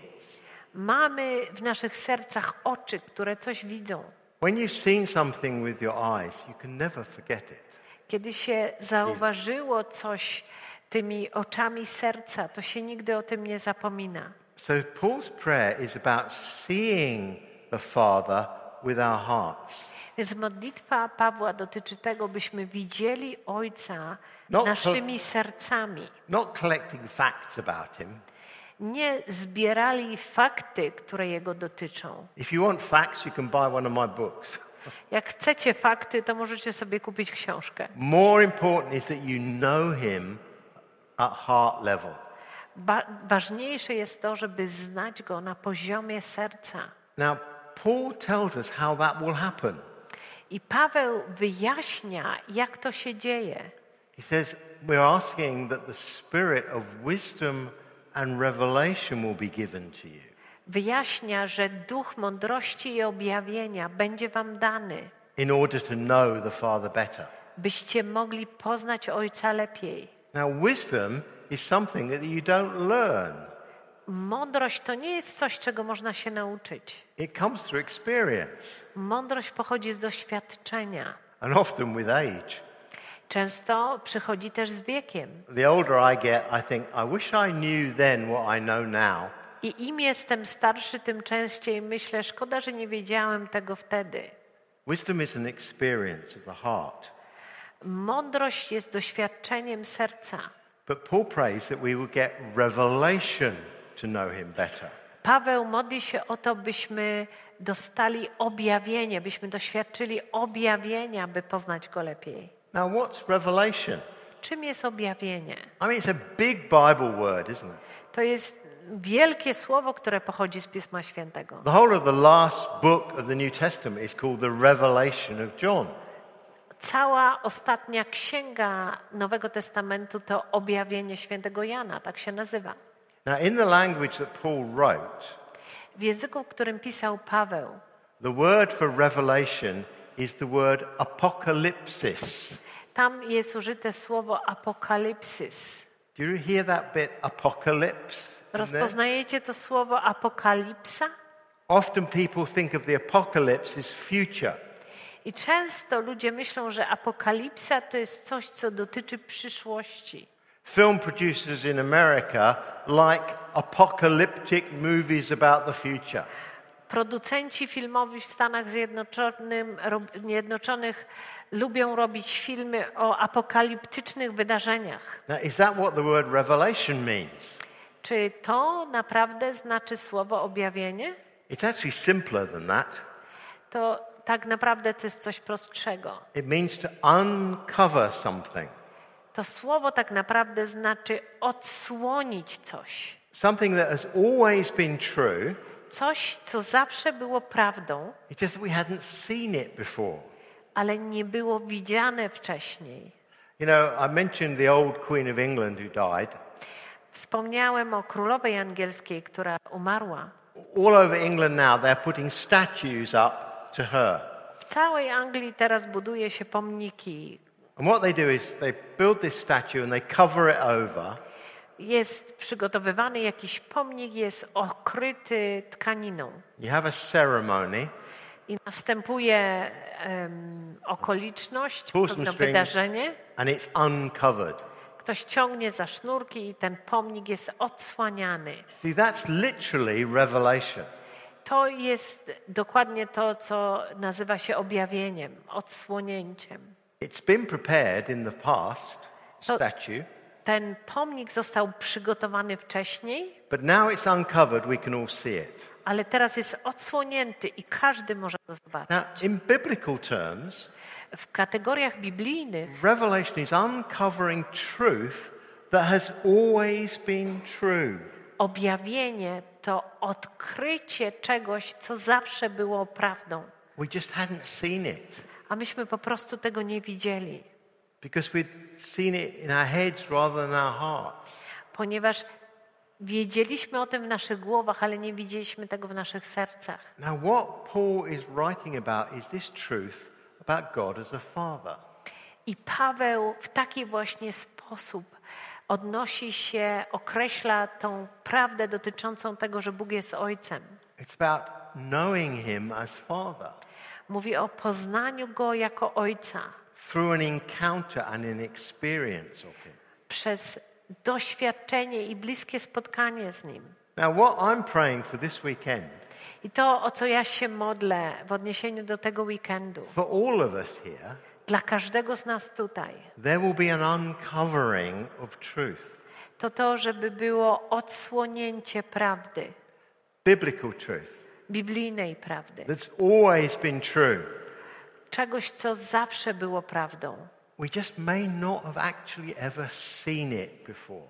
A: Mamy w naszych sercach oczy, które coś widzą.
B: When you've seen something with your eyes, you can never forget it.
A: Kiedy się zauważyło coś tymi oczami serca, to się nigdy o tym nie zapomina.
B: So Paul's prayer is about seeing the Father with our hearts.
A: Więc modlitwa Pawła dotyczy tego, byśmy widzieli Ojca
B: Not
A: naszymi sercami.
B: Not collecting facts about him.
A: Nie zbierali fakty, które Jego dotyczą.
B: If you want facts, you can buy one of my books.
A: Jak chcecie fakty, to możecie sobie kupić książkę.
B: More important is that you know him at heart level.
A: Ważniejsze jest to, żeby znać Go na poziomie serca.
B: Now, Paul tells us how that will happen.
A: I Paweł wyjaśnia, jak to się dzieje.
B: He says, we're asking that the spirit of wisdom and revelation will be given to you.
A: Wyjaśnia, że duch mądrości i objawienia będzie wam dany,
B: In order to know the Father better.
A: byście mogli poznać Ojca lepiej.
B: Now, wisdom is something that you don't learn.
A: Mądrość to nie jest coś, czego można się nauczyć.
B: It comes through experience
A: Mądrość pochodzi z doświadczenia.
B: and often with age.
A: Często przychodzi też z wiekiem.
B: The older I get, I think, I wish I knew then what I know now.
A: I im jestem starszy, tym częściej myślę, szkoda, że nie wiedziałem tego wtedy.
B: Wisdom is an experience of the heart.
A: Mądrość jest doświadczeniem serca.
B: But Paul prays that we will get revelation to know him better.
A: Paweł modli się o to, byśmy dostali objawienie, byśmy doświadczyli objawienia, by poznać Go lepiej.
B: Now, what's revelation?
A: Czym jest objawienie?
B: I mean, it's a big Bible word, isn't it?
A: To jest wielkie słowo, które pochodzi z Pisma Świętego.
B: The whole of the last book of the New Testament is called the Revelation of John.
A: Cała ostatnia księga Nowego Testamentu to objawienie świętego Jana, tak się nazywa.
B: Now, in the language that Paul wrote,
A: W języku, w którym pisał Paweł,
B: the word for revelation is the word apocalypsis.
A: tam jest użyte słowo apokalipsys.
B: Do you hear that bit, apocalypse? in there?
A: Rozpoznajecie to słowo apokalipsa?
B: Often people think of the apocalypse as future.
A: I często ludzie myślą, że apokalipsa to jest coś, co dotyczy przyszłości.
B: Film producers in America like apocalyptic movies about the future.
A: Producenci filmowi w Stanach Zjednoczonych lubią robić filmy o apokaliptycznych wydarzeniach.
B: Now, is that what the word revelation means?
A: Czy to naprawdę znaczy słowo objawienie?
B: It's actually simpler than that.
A: To tak naprawdę to jest coś prostszego.
B: It means to uncover something.
A: To słowo tak naprawdę znaczy odsłonić coś.
B: Something that has always been true.
A: Coś, co zawsze było prawdą,
B: It's just that we hadn't seen it before.
A: ale nie było widziane wcześniej.
B: You know, I mentioned the old Queen of England who died.
A: Wspomniałem o królowej angielskiej, która umarła.
B: All over England now they're putting statues up to her.
A: W całej Anglii teraz buduje się pomniki.
B: And what they do is they build this statue and they cover it over.
A: Jest przygotowywany jakiś pomnik, jest okryty tkaniną.
B: You have a ceremony.
A: I następuje okoliczność,
B: Pull some
A: pewne
B: strings.
A: wydarzenie.
B: And it's uncovered.
A: Ktoś ciągnie za sznurki i ten pomnik jest odsłaniany.
B: See, that's literally revelation.
A: To jest dokładnie to, co nazywa się objawieniem, odsłonięciem.
B: It's been prepared in the past,
A: To-
B: statue,
A: Ten pomnik został przygotowany wcześniej,
B: but now it's uncovered, we can all see it.
A: ale teraz jest odsłonięty i każdy może go zobaczyć.
B: Now, in biblical terms,
A: W kategoriach biblijnych
B: revelation is uncovering truth that has always been true.
A: objawienie to odkrycie czegoś, co zawsze było prawdą,
B: We just hadn't seen it
A: a myśmy po prostu tego nie widzieli,
B: because we'd seen it in our heads rather than our hearts.
A: ponieważ wiedzieliśmy o tym w naszych głowach, ale nie widzieliśmy tego w naszych sercach.
B: Now, what Paul is writing about is this truth about God as a father.
A: I Paweł w taki właśnie sposób odnosi się, określa tą prawdę dotyczącą tego, że Bóg jest Ojcem.
B: It's about knowing him as father.
A: Mówi o poznaniu Go jako Ojca.
B: Through an encounter and an experience of him.
A: Przez doświadczenie i bliskie spotkanie z Nim.
B: Now, what I'm praying for this weekend,
A: I to, o co ja się modlę w odniesieniu do tego weekendu,
B: for all of us here,
A: dla każdego z nas tutaj,
B: there will be an uncovering of truth.
A: to, żeby było odsłonięcie prawdy,
B: Biblical truth.
A: biblijnej prawdy.
B: That's always been true.
A: Czegoś, co zawsze było prawdą.
B: We just may not have actually ever seen it before.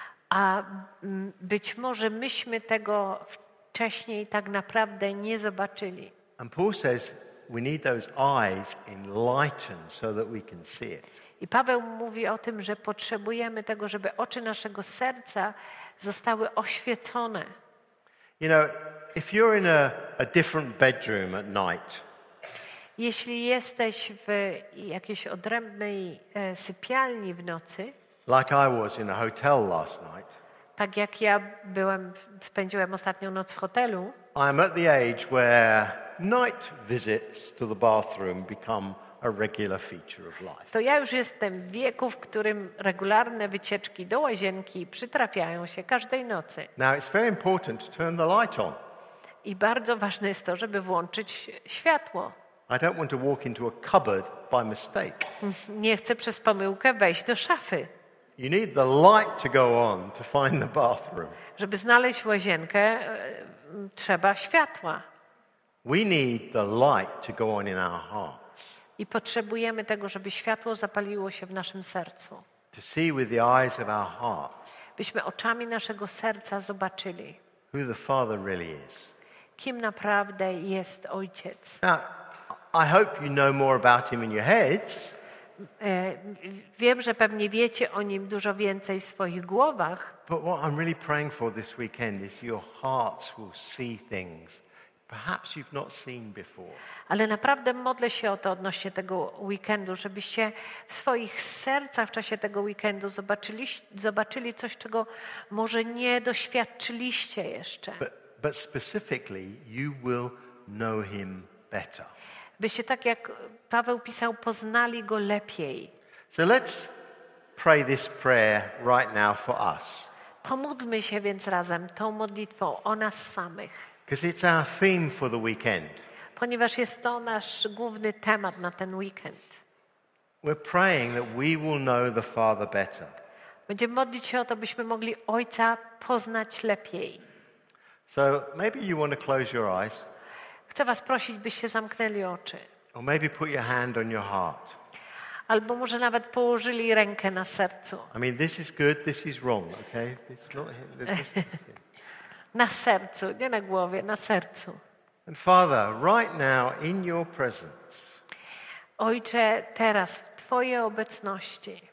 A: A być może myśmy tego wcześniej tak naprawdę nie zobaczyli.
B: And Paul says we need those eyes enlightened so that we can see it.
A: I Paweł mówi o tym, że potrzebujemy tego, żeby oczy naszego serca zostały oświecone.
B: You know, if you're in a different bedroom at night,
A: Jeśli jesteś w jakiejś odrębnej sypialni w nocy,
B: like I was in a hotel last night,
A: tak jak ja spędziłem ostatnią noc w hotelu,
B: I'm at the age where night visits to the bathroom become a regular feature of life.
A: to ja już jestem w wieku, w którym regularne wycieczki do łazienki przytrafiają się każdej nocy.
B: Now, it's very important to turn the light on.
A: I bardzo ważne jest to, żeby włączyć światło.
B: I don't want to walk into a cupboard by mistake.
A: Nie chcę przez pomyłkę wejść do szafy.
B: You need the light to go on to find the bathroom.
A: Żeby znaleźć łazienkę, trzeba światła.
B: We need the light to go on in our hearts,
A: I potrzebujemy tego, żeby światło zapaliło się w naszym sercu.
B: to see with the eyes of our hearts
A: Byśmy oczami naszego serca zobaczyli,
B: who the Father really is.
A: kim naprawdę jest Ojciec.
B: Now, I hope you know more about him in your heads,
A: Wiem, że pewnie wiecie o Nim dużo więcej w swoich głowach,
B: but what I'm really praying for this weekend is your hearts will see things perhaps you've not seen before.
A: ale naprawdę modlę się o to odnośnie tego weekendu, żebyście w swoich sercach w czasie tego weekendu zobaczyli coś, czego może nie doświadczyliście jeszcze.
B: But specifically, you will know him better.
A: Byście, tak jak Paweł pisał, poznali Go lepiej.
B: So let's pray this prayer right now for us,
A: Pomódlmy się więc razem tą modlitwą o nas samych,
B: because it's our theme for the weekend.
A: ponieważ jest to nasz główny temat na ten weekend.
B: We're praying that we will know the Father better.
A: Będziemy modlić się o to, byśmy mogli Ojca poznać lepiej.
B: So maybe you want to close your eyes,
A: Chcę was prosić, byście zamknęli oczy.
B: or maybe put your hand on your heart.
A: Albo może nawet położyli rękę na sercu.
B: I mean, this is good, this is wrong, okay? It's not
A: Na sercu, nie na głowie, na sercu.
B: And Father, right now in your presence,
A: Ojcze, teraz w Twojej obecności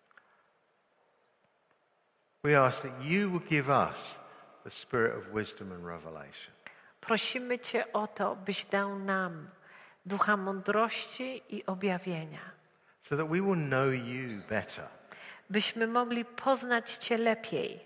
B: we ask that you will give us the spirit of wisdom and revelation.
A: prosimy Cię o to, byś dał nam ducha mądrości i objawienia.
B: So that we will know you better.
A: Byśmy mogli poznać Cię lepiej.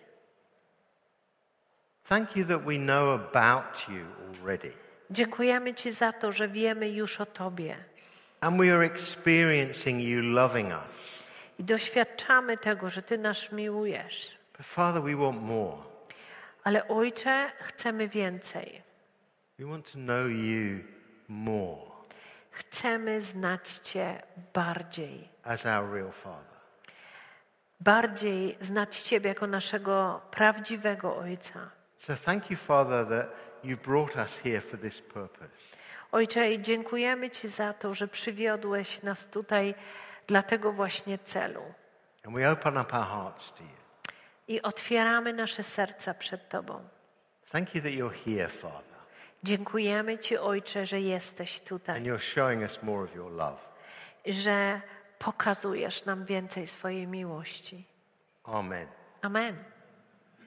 B: Thank you that we know about you already.
A: Dziękujemy Ci za to, że wiemy już o Tobie.
B: And we are experiencing you loving us.
A: I doświadczamy tego, że Ty nas miłujesz.
B: But Father, we want more.
A: Ale Ojcze, chcemy więcej.
B: We want to know you more
A: Chcemy znać Cię bardziej.
B: as our real Father.
A: Bardziej znać Ciebie jako naszego prawdziwego Ojca.
B: So thank you, Father, that you've brought us here for this purpose.
A: Ojcze, i dziękujemy Ci za to, że przywiodłeś nas tutaj dla tego właśnie celu.
B: And we open up our hearts to you.
A: I otwieramy nasze serca przed Tobą.
B: Thank you that you're here, Father.
A: Dziękujemy Ci, Ojcze, że jesteś
B: And
A: tutaj.
B: you're showing us more of your love.
A: Że pokazujesz nam więcej swojej miłości.
B: Amen.
A: Amen.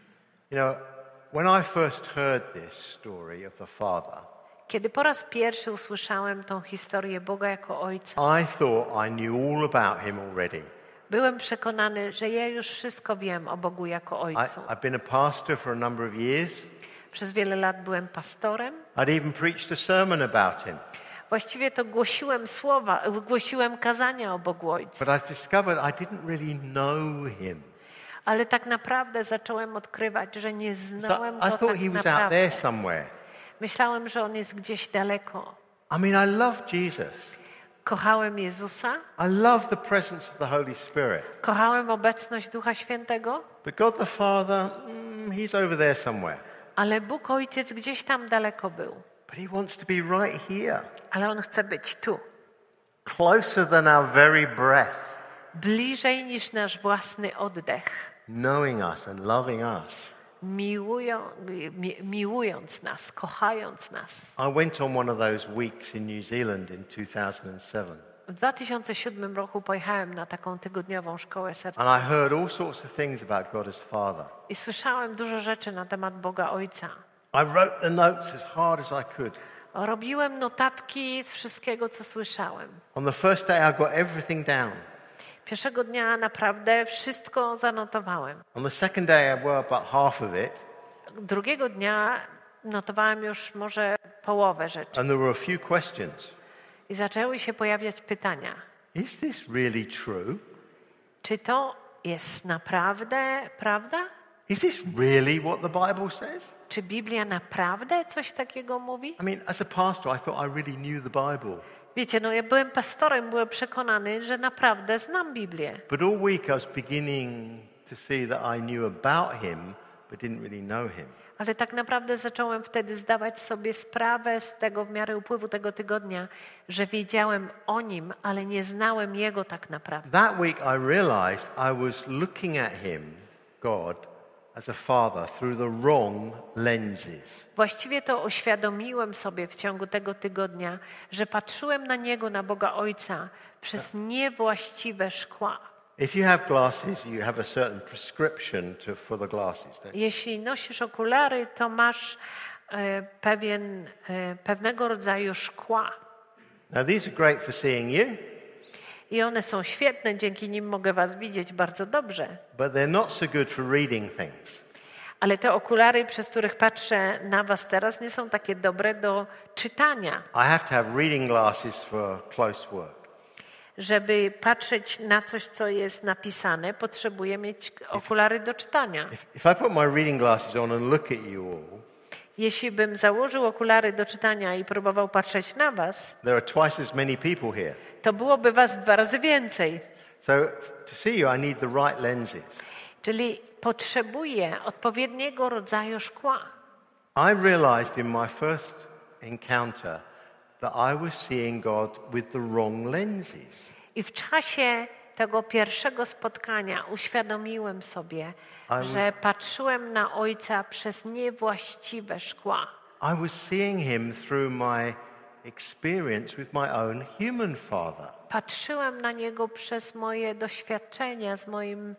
B: You know, when I first heard this story of the Father,
A: Kiedy po raz pierwszy usłyszałem tą historię Boga jako Ojca,
B: I thought I knew all about him already.
A: byłem przekonany, że ja już wszystko wiem o Bogu jako Ojcu.
B: I've been a pastor for a number of years.
A: Przez wiele lat byłem pastorem.
B: I'd even preached a sermon about him.
A: Właściwie to głosiłem kazania o Bogu Ojcu.
B: But I discovered I didn't really know him.
A: Ale tak naprawdę zacząłem odkrywać, że nie
B: So
A: znałem
B: I
A: Go
B: thought
A: tak
B: he was out
A: naprawdę.
B: there somewhere.
A: Myślałem, że On jest gdzieś daleko.
B: I mean, I love Jesus.
A: Kochałem Jezusa,
B: I love the presence of the Holy Spirit.
A: kochałem obecność Ducha Świętego,
B: But God the Father, he's over there somewhere.
A: ale Bóg Ojciec gdzieś tam daleko był.
B: But he wants to be right here,
A: Ale On chce być tu,
B: closer than our very breath,
A: bliżej niż nasz własny oddech,
B: knowing us and loving us.
A: miłując nas, kochając nas.
B: I went on one of those weeks in New Zealand in 2007.
A: W 2007 roku pojechałem na taką tygodniową szkołę serca
B: And I heard all sorts of things about God as Father.
A: i słyszałem dużo rzeczy na temat Boga Ojca.
B: I wrote the notes as hard as I could.
A: Robiłem notatki z wszystkiego, co słyszałem.
B: On the first day I got everything down.
A: Pierwszego dnia naprawdę wszystko zanotowałem.
B: On the second day I wrote about half of it.
A: Drugiego dnia notowałem już może połowę rzeczy.
B: And there were a few questions.
A: I zaczęły się pojawiać pytania.
B: Is this really true?
A: Czy to jest naprawdę prawda?
B: Is this really what the Bible says?
A: Czy Biblia naprawdę coś takiego mówi?
B: I mean, as a pastor, I thought I really knew the Bible.
A: Wiecie, ja byłem pastorem, byłem przekonany, że naprawdę znam Biblię.
B: But all week I was beginning to see that I knew about him, but didn't really know him.
A: Ale tak naprawdę zacząłem wtedy zdawać sobie sprawę z tego w miarę upływu tego tygodnia, że wiedziałem o Nim, ale nie znałem Jego tak naprawdę.
B: That week I realized I was looking at him, God, as a father through the wrong lenses.
A: Właściwie to uświadomiłem sobie w ciągu tego tygodnia, że patrzyłem na Niego, na Boga Ojca, przez niewłaściwe szkła.
B: If you have glasses, you have a certain prescription for the glasses, don't you?
A: Jeśli nosisz okulary, to masz pewnego rodzaju szkła.
B: Now these are great for seeing you,
A: I one są świetne, dzięki nim mogę was widzieć bardzo dobrze.
B: but they're not so good for reading things.
A: Ale te okulary, przez których patrzę na was teraz, nie są takie dobre do czytania.
B: I have to have reading glasses for close work.
A: Żeby patrzeć na coś, co jest napisane, potrzebuję mieć okulary do czytania.
B: If I put my reading glasses on and look at you all,
A: Jeśli bym założył okulary do czytania i próbował patrzeć na was,
B: there are twice as many people here.
A: to byłoby was 2 razy więcej.
B: So to see you, I need the right lenses.
A: Czyli potrzebuję odpowiedniego rodzaju szkła.
B: I realized in my first encounter that I was seeing God with the wrong lenses.
A: I w czasie tego pierwszego spotkania uświadomiłem sobie, że patrzyłem na Ojca przez niewłaściwe szkła.
B: I was seeing him through my experience with my own human father.
A: Patrzyłem na Niego przez moje doświadczenia z moim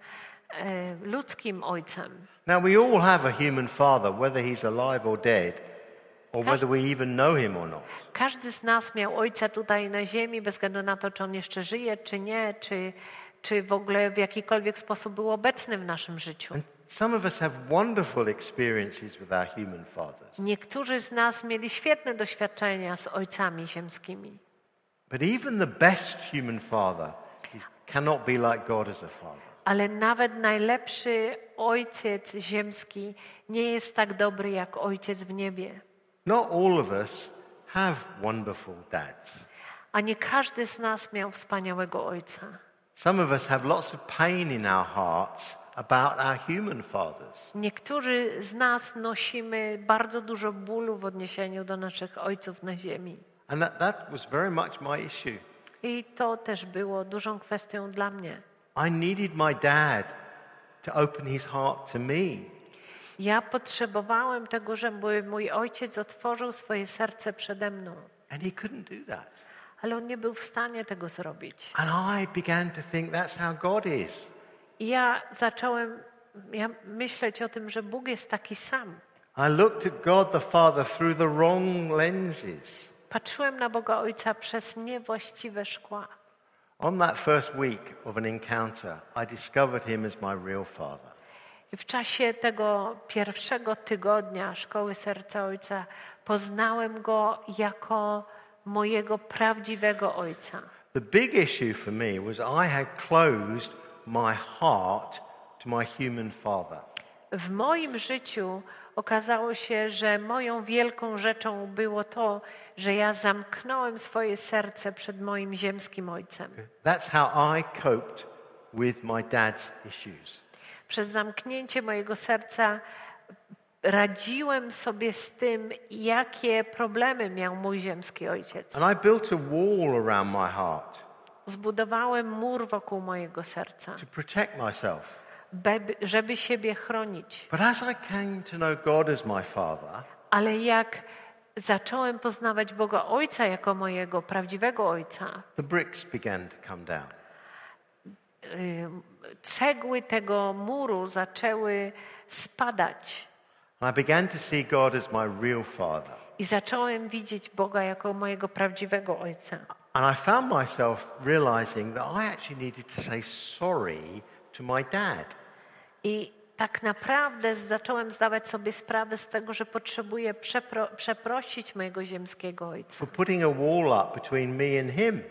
A: ludzkim Ojcem.
B: Now we all have a human father, whether he's alive or dead, or whether we even know him or not.
A: Każdy z nas miał Ojca tutaj na ziemi, bez względu na to, czy On jeszcze żyje, czy nie, czy w ogóle w jakikolwiek sposób był obecny w naszym życiu.
B: And some of us have wonderful experiences with our human fathers.
A: Niektórzy z nas mieli świetne doświadczenia z ojcami ziemskimi.
B: But even the best human father cannot be like God as a father.
A: Ale nawet najlepszy ojciec ziemski nie jest tak dobry jak ojciec w niebie.
B: Not all of us have wonderful dads.
A: A nie każdy z nas miał wspaniałego ojca.
B: Some of us have lots of pain in our hearts about our human fathers.
A: Niektórzy z nas nosimy bardzo dużo bólu w odniesieniu do naszych ojców na ziemi.
B: And that was very much my issue.
A: I to też było dużą kwestią dla mnie.
B: I needed my dad to open his heart to me.
A: Ja potrzebowałem tego, żeby mój ojciec otworzył swoje serce przede mną.
B: And he couldn't do that.
A: Ale on nie był w stanie tego zrobić.
B: And I began to think that's how God is.
A: I ja zacząłem myśleć o tym, że Bóg jest taki sam.
B: I looked at God the Father through the wrong lenses.
A: Patrzyłem na Boga Ojca przez niewłaściwe szkła.
B: On that first week of an encounter, I discovered him as my real father.
A: I w czasie tego pierwszego tygodnia Szkoły Serca Ojca poznałem Go jako mojego prawdziwego Ojca.
B: The big issue for me was I had closed my heart to my human father.
A: W moim życiu okazało się, że moją wielką rzeczą było to, że ja zamknąłem swoje serce przed moim ziemskim Ojcem.
B: That's how I coped with my dad's issues.
A: Przez zamknięcie mojego serca radziłem sobie z tym, jakie problemy miał mój ziemski ojciec.
B: And I built a wall around my heart
A: Zbudowałem mur wokół mojego serca,
B: to protect myself.
A: żeby siebie chronić.
B: But as I came to know God as my father,
A: Ale jak zacząłem poznawać Boga Ojca jako mojego prawdziwego Ojca,
B: the bricks began to come down.
A: Cegły tego muru zaczęły spadać
B: And I began to see God as my real father.
A: i zacząłem widzieć Boga jako mojego prawdziwego Ojca.
B: And I found myself realizing that I actually needed to say sorry to my dad.
A: I tak naprawdę zacząłem zdawać sobie sprawę z tego, że potrzebuję przeprosić mojego ziemskiego Ojca.
B: For putting a wall up between me and him.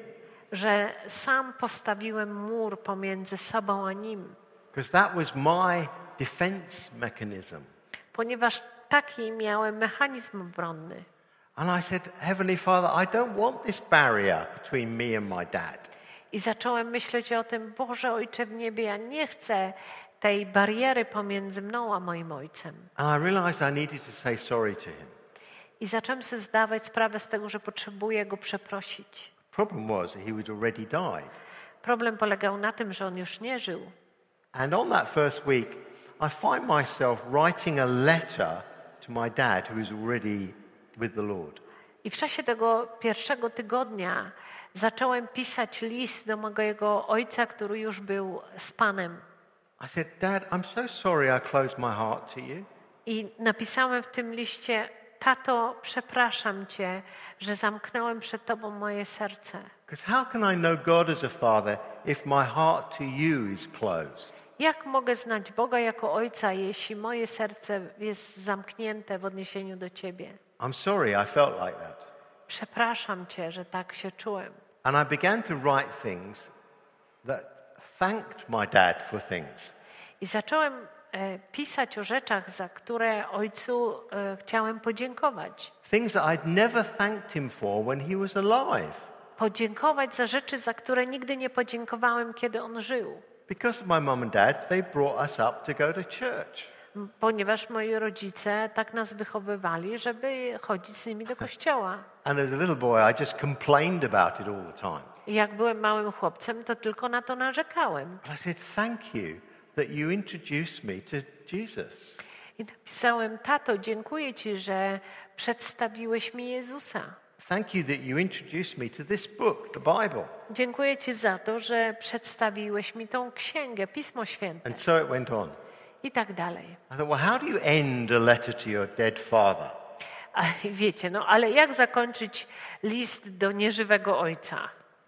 A: Że sam postawiłem mur pomiędzy sobą a Nim.
B: Because that was my defense mechanism.
A: Ponieważ taki miałem mechanizm obronny.
B: And I said, Heavenly Father, I don't want this barrier between me and my dad.
A: I zacząłem myśleć o tym, Boże Ojcze w niebie, ja nie chcę tej bariery pomiędzy mną a moim Ojcem.
B: And I realized I needed to say sorry to him.
A: I zacząłem sobie zdawać sprawę z tego, że potrzebuję Go przeprosić.
B: Problem was that he had already died.
A: Problem polegał na tym, że On już nie żył.
B: And on that first week, I find myself writing a letter to my dad who is already with the Lord.
A: I w czasie tego pierwszego tygodnia zacząłem pisać list do mojego ojca, który już był z Panem.
B: I said, Dad, I'm so sorry I closed my heart to you.
A: I napisałem w tym liście, tato, przepraszam Cię, że zamknąłem przed Tobą moje serce.
B: Because how can I know God as a father if my heart to you is closed?
A: Jak mogę znać Boga jako Ojca, jeśli moje serce jest zamknięte w odniesieniu do Ciebie?
B: I'm sorry I felt like that.
A: Przepraszam Cię, że tak się czułem.
B: And I began to write things that thanked my dad for things.
A: I zacząłem pisać o rzeczach, za które Ojcu chciałem podziękować.
B: Things that I'd never thanked him for when he was alive.
A: Podziękować za rzeczy, za które nigdy nie podziękowałem, kiedy On żył.
B: Because of my mum and dad, they brought us up to go to church.
A: Ponieważ moi rodzice tak nas wychowywali, żeby chodzić z nimi do kościoła.
B: And as a little boy, I just complained about it all the time.
A: I jak byłem małym chłopcem, to tylko na to narzekałem.
B: But I said, thank you that you introduced me to Jesus.
A: I napisałem, tato, dziękuję Ci, że przedstawiłeś mi Jezusa.
B: Thank you that you introduced me to this book, the Bible.
A: Dziękuję Ci za to, że przedstawiłeś mi tą księgę, Pismo Święte.
B: And so it went on.
A: I tak dalej.
B: I thought, well, how do you end a letter to your dead father?
A: A wiecie, no ale jak zakończyć list do nieżywego ojca?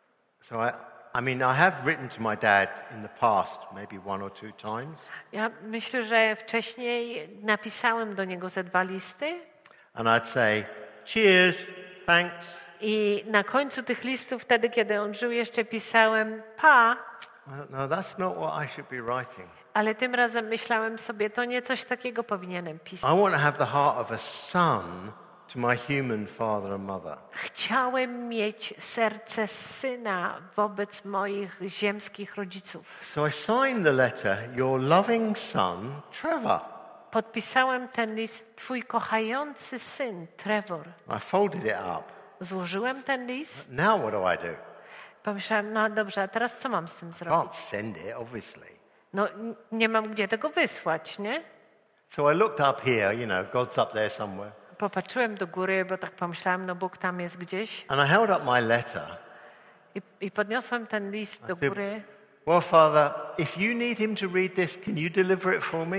B: So I mean, I have written to my dad in the past, maybe one or two times.
A: Ja myślę, że wcześniej napisałem do niego ze 2 listy.
B: And I'd say, cheers, thanks.
A: I na końcu tych listów, wtedy kiedy on żył, jeszcze pisałem pa.
B: No, that's not what I should be writing.
A: Ale tym razem myślałem sobie, to nie coś takiego powinienem pisać.
B: I want to have the heart of a son to my human father and mother.
A: Chciałem mieć serce syna wobec moich ziemskich rodziców.
B: So I signed the letter, your loving son, Trevor.
A: Podpisałem ten list, twój kochający syn, Trevor.
B: I folded it up.
A: Złożyłem ten list.
B: Now what do I do?
A: Pomyślałem, no dobrze, a teraz co mam z tym zrobić?
B: Can't send it, obviously.
A: No nie mam gdzie tego wysłać, nie?
B: So I looked up here, you know, God's up there somewhere.
A: Popatrzyłem do góry, bo tak pomyślałem, no Bóg tam jest gdzieś.
B: And I held up my letter.
A: I podniosłem ten list do góry.
B: Well, Father, if you need him to read this, can you deliver it for me?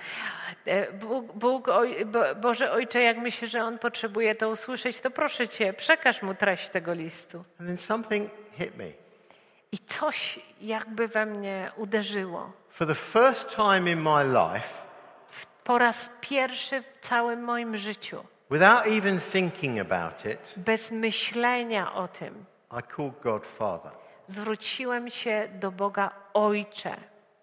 A: Boże Ojcze, jak myślisz, że on potrzebuje to usłyszeć, to proszę Cię, przekaż mu treść tego listu.
B: And then something hit me.
A: I coś jakby we mnie uderzyło.
B: For the first time in my life,
A: Po raz pierwszy w całym moim życiu,
B: without even thinking about it,
A: bez myślenia o tym,
B: I called God Father.
A: zwróciłem się do Boga Ojcze.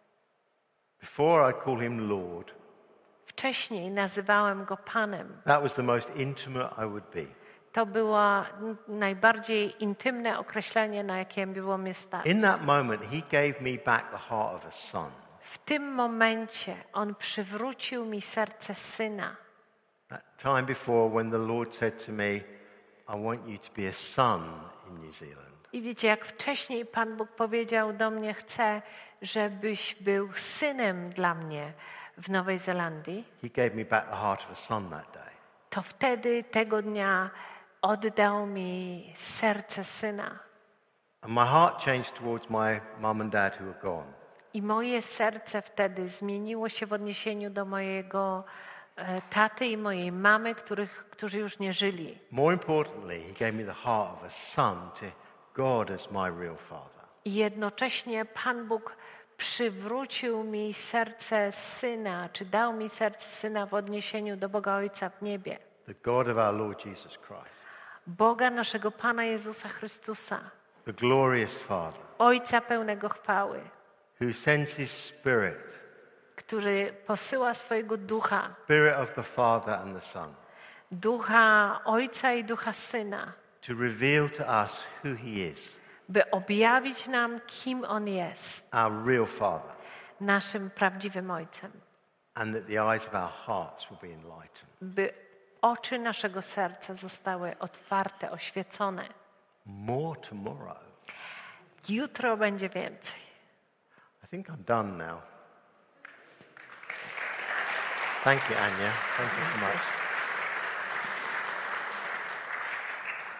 B: Before I call him Lord.
A: Wcześniej nazywałem Go Panem.
B: That was the most intimate I would be.
A: To było najbardziej intymne określenie, na jakie było mi stać.
B: In that moment, he gave me back the heart of a son.
A: W tym momencie On przywrócił mi serce syna.
B: That time before when the Lord said to me, I want you to be a son in New Zealand.
A: I wiecie, jak wcześniej Pan Bóg powiedział do mnie, chcę, żebyś był synem dla mnie w Nowej Zelandii,
B: He gave me back the heart of a son that day.
A: to wtedy, tego dnia oddał mi serce syna.
B: And my heart changed towards my mum and dad who were gone.
A: I moje serce wtedy zmieniło się w odniesieniu do mojego taty i mojej mamy, którzy już nie żyli.
B: More importantly, he gave me the heart of a son to God as my real father.
A: I jednocześnie Pan Bóg przywrócił mi serce syna, czy dał mi serce syna w odniesieniu do Boga Ojca w niebie.
B: The God of our Lord Jesus Christ.
A: Boga naszego Pana Jezusa Chrystusa.
B: The glorious Father.
A: Ojca pełnego chwały.
B: Who sends his Spirit.
A: Który posyła swojego Ducha.
B: Spirit of the Father and the Son.
A: Ducha Ojca i Ducha Syna.
B: To reveal to us who he is.
A: By objawić nam, kim On jest.
B: Our real Father.
A: Naszym prawdziwym Ojcem.
B: And that the eyes of our hearts will be enlightened.
A: By oczy naszego serca zostały otwarte, oświecone.
B: More tomorrow.
A: Jutro będzie więcej.
B: I think I'm done now. Thank you, Anya. Thank you so much.